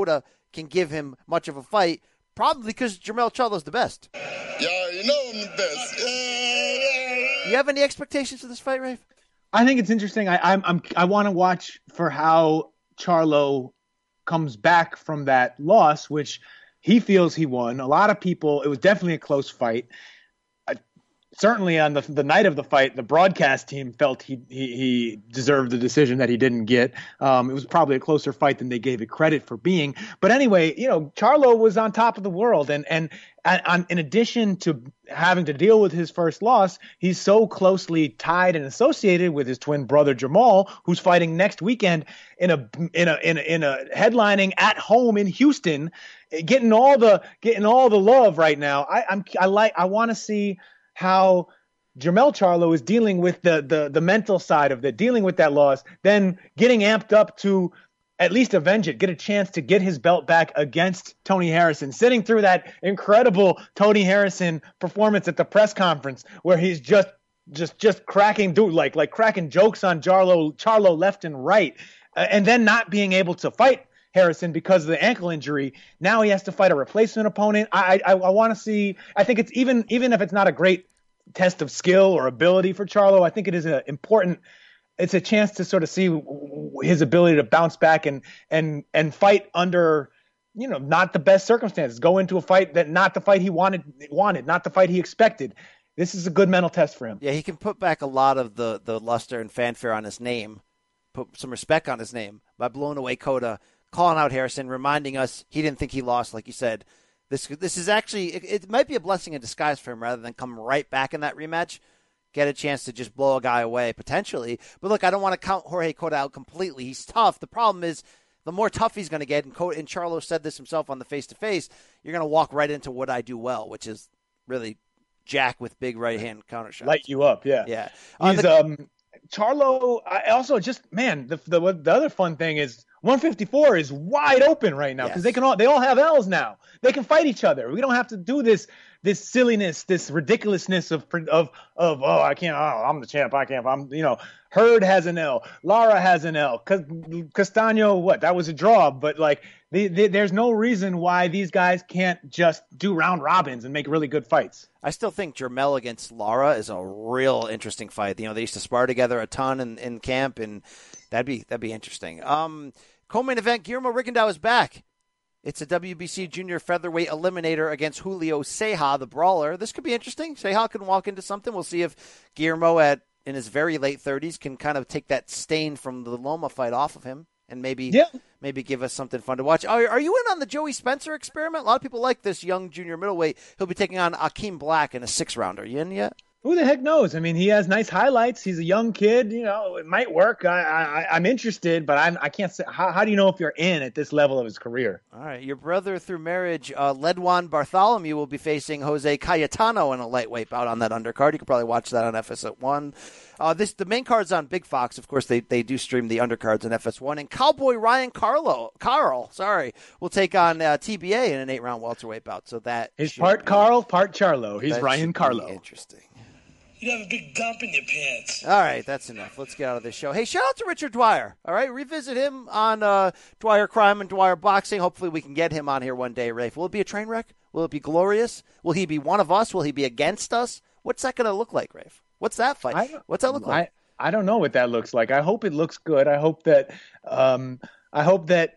can give him much of a fight, probably because Jermell Charlo's the best. Yeah, you know I'm the best. Yeah, yeah, yeah. You have any expectations for this fight, Rafe? I think it's interesting. I, I'm, I'm I want to watch for how Charlo comes back from that loss, which he feels he won. A lot of people, it was definitely a close fight. I, certainly on the the night of the fight, the broadcast team felt he he, he deserved the decision that he didn't get. Um, it was probably a closer fight than they gave it credit for being. But anyway, you know, Charlo was on top of the world, and and, and, and in addition to having to deal with his first loss, he's so closely tied and associated with his twin brother Jermall, who's fighting next weekend in a in a in a, in a headlining at home in Houston, getting all the getting all the love right now. I, I'm I like I want to see how Jermell Charlo is dealing with the, the the mental side of it, dealing with that loss, then getting amped up to at least avenge it, get a chance to get his belt back against Tony Harrison, sitting through that incredible Tony Harrison performance at the press conference where he's just just just cracking dude like like cracking jokes on Charlo Charlo left and right, uh, and then not being able to fight Harrison because of the ankle injury. Now he has to fight a replacement opponent. I I, I want to see. I think it's even even if it's not a great test of skill or ability for Charlo, I think it is an important. It's a chance to sort of see his ability to bounce back and and and fight under, you know, not the best circumstances. Go into a fight that not the fight he wanted wanted, not the fight he expected. This is a good mental test for him. Yeah, he can put back a lot of the the luster and fanfare on his name, put some respect on his name by blowing away Cota, calling out Harrison, reminding us he didn't think he lost, like you said. This this is actually, it, it might be a blessing in disguise for him rather than come right back in that rematch, get a chance to just blow a guy away potentially. But look, I don't want to count Jorge Cota out completely. He's tough. The problem is the more tough he's going to get, and, Cota, and Charlo said this himself on the face-to-face, you're going to walk right into what I do well, which is really jack with big right-hand counter shots. Light you up, yeah. Yeah. He's, the, um, Charlo, I also just, man, the, the the other fun thing is one fifty-four is wide open right now because yes. they can all they all have L's now. They can fight each other. We don't have to do this this silliness, this ridiculousness of of of oh I can't oh, I'm the champ I can't I'm you know Hurd has an L, Lara has an L, Castaño what that was a draw, but like the, the, there's no reason why these guys can't just do round robins and make really good fights. I still think Jermell against Lara is a real interesting fight. You know, they used to spar together a ton in, in camp, and that'd be that'd be interesting. Um, co-main event: Guillermo Rigondeaux is back. It's a W B C Junior Featherweight Eliminator against Julio Ceja, the brawler. This could be interesting. Ceja can walk into something. We'll see if Guillermo, at in his very late thirties, can kind of take that stain from the Loma fight off of him and maybe yeah. maybe give us something fun to watch. Are, are you in on the Joey Spencer experiment? A lot of people like this young junior middleweight. He'll be taking on Akeem Black in a six-rounder. You in yet? Who the heck knows? I mean, he has nice highlights. He's a young kid. You know, it might work. I, I, I'm interested, but I'm, I can't say. How, how do you know if you're in at this level of his career? All right. Your brother through marriage, uh, Ledwan Bartholomew, will be facing Jose Cayetano in a lightweight bout on that undercard. You can probably watch that on F S one. Uh, this the main card's on Big Fox. Of course, they, they do stream the undercards on F S one. And Cowboy Ryan Carlo, Carl, sorry, will take on uh, T B A in an eight-round welterweight bout. So that is part be, Carl, part Charlo. He's Ryan Carlo. Interesting. You'd have a big dump in your pants. All right, that's enough. Let's get out of this show. Hey, shout out to Richard Dwyer. All right, revisit him on uh, Dwyer Crime and Dwyer Boxing. Hopefully we can get him on here one day, Rafe. Will it be a train wreck? Will it be glorious? Will he be one of us? Will he be against us? What's that going to look like, Rafe? What's that fight? What's that look like? I, I don't know what that looks like. I hope it looks good. I hope that um, I hope that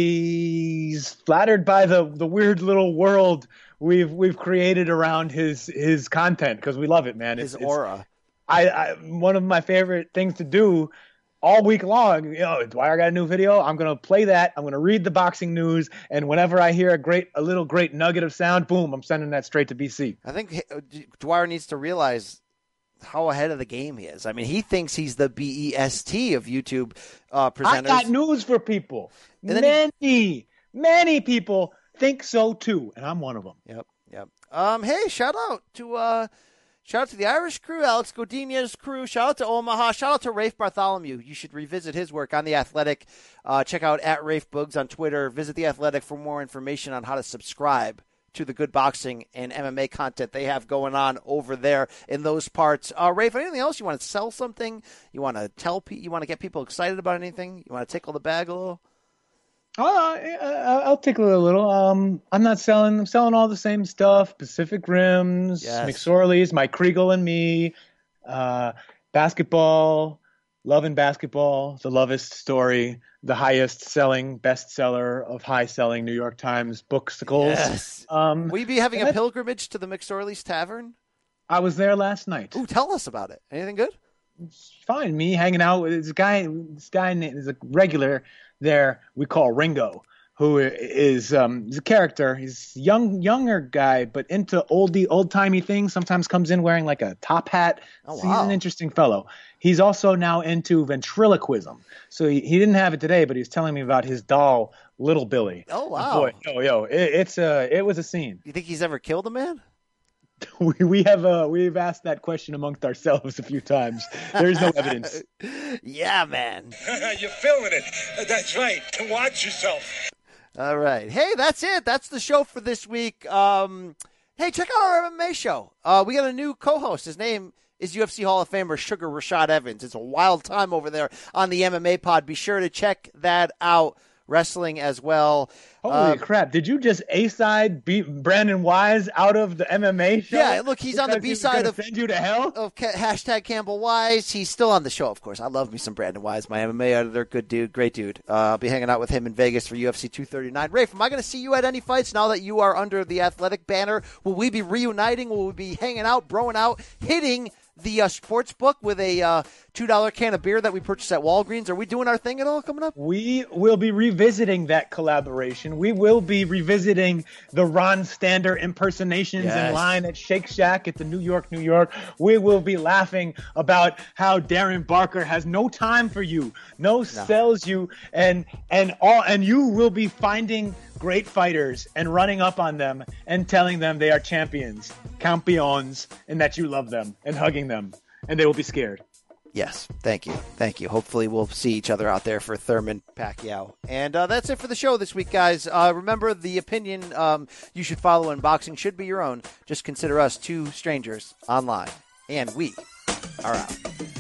he's flattered by the, the weird little world we've we've created around his his content because we love it, man. His it's, aura. It's, I, I one of my favorite things to do all week long. You know, Dwyer got a new video. I'm gonna play that. I'm gonna read the boxing news, and whenever I hear a great a little great nugget of sound, boom, I'm sending that straight to B C. I think Dwyer needs to realize how ahead of the game he is. I mean, he thinks he's the B E S T of YouTube uh, presenters. I got news for people. Many, he... many people think so too, and I'm one of them. Yep, yep. Um, hey, shout out to uh, shout out to the Irish crew, Alex Godinez's crew. Shout out to Omaha. Shout out to Rafe Bartholomew. You should revisit his work on The Athletic. Uh, check out at Rafe Boogs on Twitter. Visit The Athletic for more information on how to subscribe to the good boxing and M M A content they have going on over there in those parts. Uh, Rafe, anything else? You want to sell something? You want to tell people? You want to get people excited about anything? You want to tickle the bag a little? Uh, I'll tickle it a little. Um, I'm not selling. I'm selling all the same stuff. Pacific Rims, Yes. McSorley's, My Kriegel and Me, uh, basketball, Love and Basketball, The Lovest Story, the highest selling bestseller of high selling New York Times booksicles. Yes. Um, Will you be having a that- pilgrimage to the McSorley's Tavern? I was there last night. Ooh, tell us about it. Anything good? Fine. Me hanging out with this guy. This guy is a regular there. We call Ringo, who is um, he's a character. He's a young, younger guy, but into oldie, old timey things. Sometimes comes in wearing like a top hat. Oh, So wow. He's an interesting fellow. He's also now into ventriloquism. So he, he didn't have it today, but he was telling me about his doll, Little Billy. Oh, wow. Boy, yo, yo, it, it's a, it was a scene. You think he's ever killed a man? We we have uh we've asked that question amongst ourselves a few times. There is no evidence. Yeah, man. You're feeling it. That's right. Watch yourself. All right. Hey, that's it. That's the show for this week. Um, hey, check out our M M A show. Uh, we got a new co-host. His name is U F C Hall of Famer Sugar Rashad Evans. It's a wild time over there on the M M A pod. Be sure to check that out. Wrestling as well. Holy Uh, crap! Did you just A-side beat Brandon Wise out of the M M A show? Yeah, look, he's on the Because he was B-side gonna of send you to hell. of ca- hashtag Campbell Wise. He's still on the show, of course. I love me some Brandon Wise, my M M A editor. Good dude, great dude. Uh, I'll be hanging out with him in Vegas for U F C two thirty-nine. Rafe, am I going to see you at any fights now that you are under the Athletic banner? Will we be reuniting? Will we be hanging out, broing out, hitting the uh, sports book with a uh, two dollar can of beer that we purchased at Walgreens? Are we doing our thing at all coming up? We will be revisiting that collaboration. We will be revisiting the Ron Stander impersonations Yes. in line at Shake Shack at the New York, New York. We will be laughing about how Darren Barker has no time for you, no, sells you, and and all, and you will be finding great fighters and running up on them and telling them they are champions, campeons, and that you love them and hugging them, and they will be scared. Yes, thank you. Thank you. Hopefully we'll see each other out there for Thurman Pacquiao. And uh, that's it for the show this week, guys. Uh, remember, the opinion um, you should follow in boxing should be your own. Just consider us two strangers online. And we are out.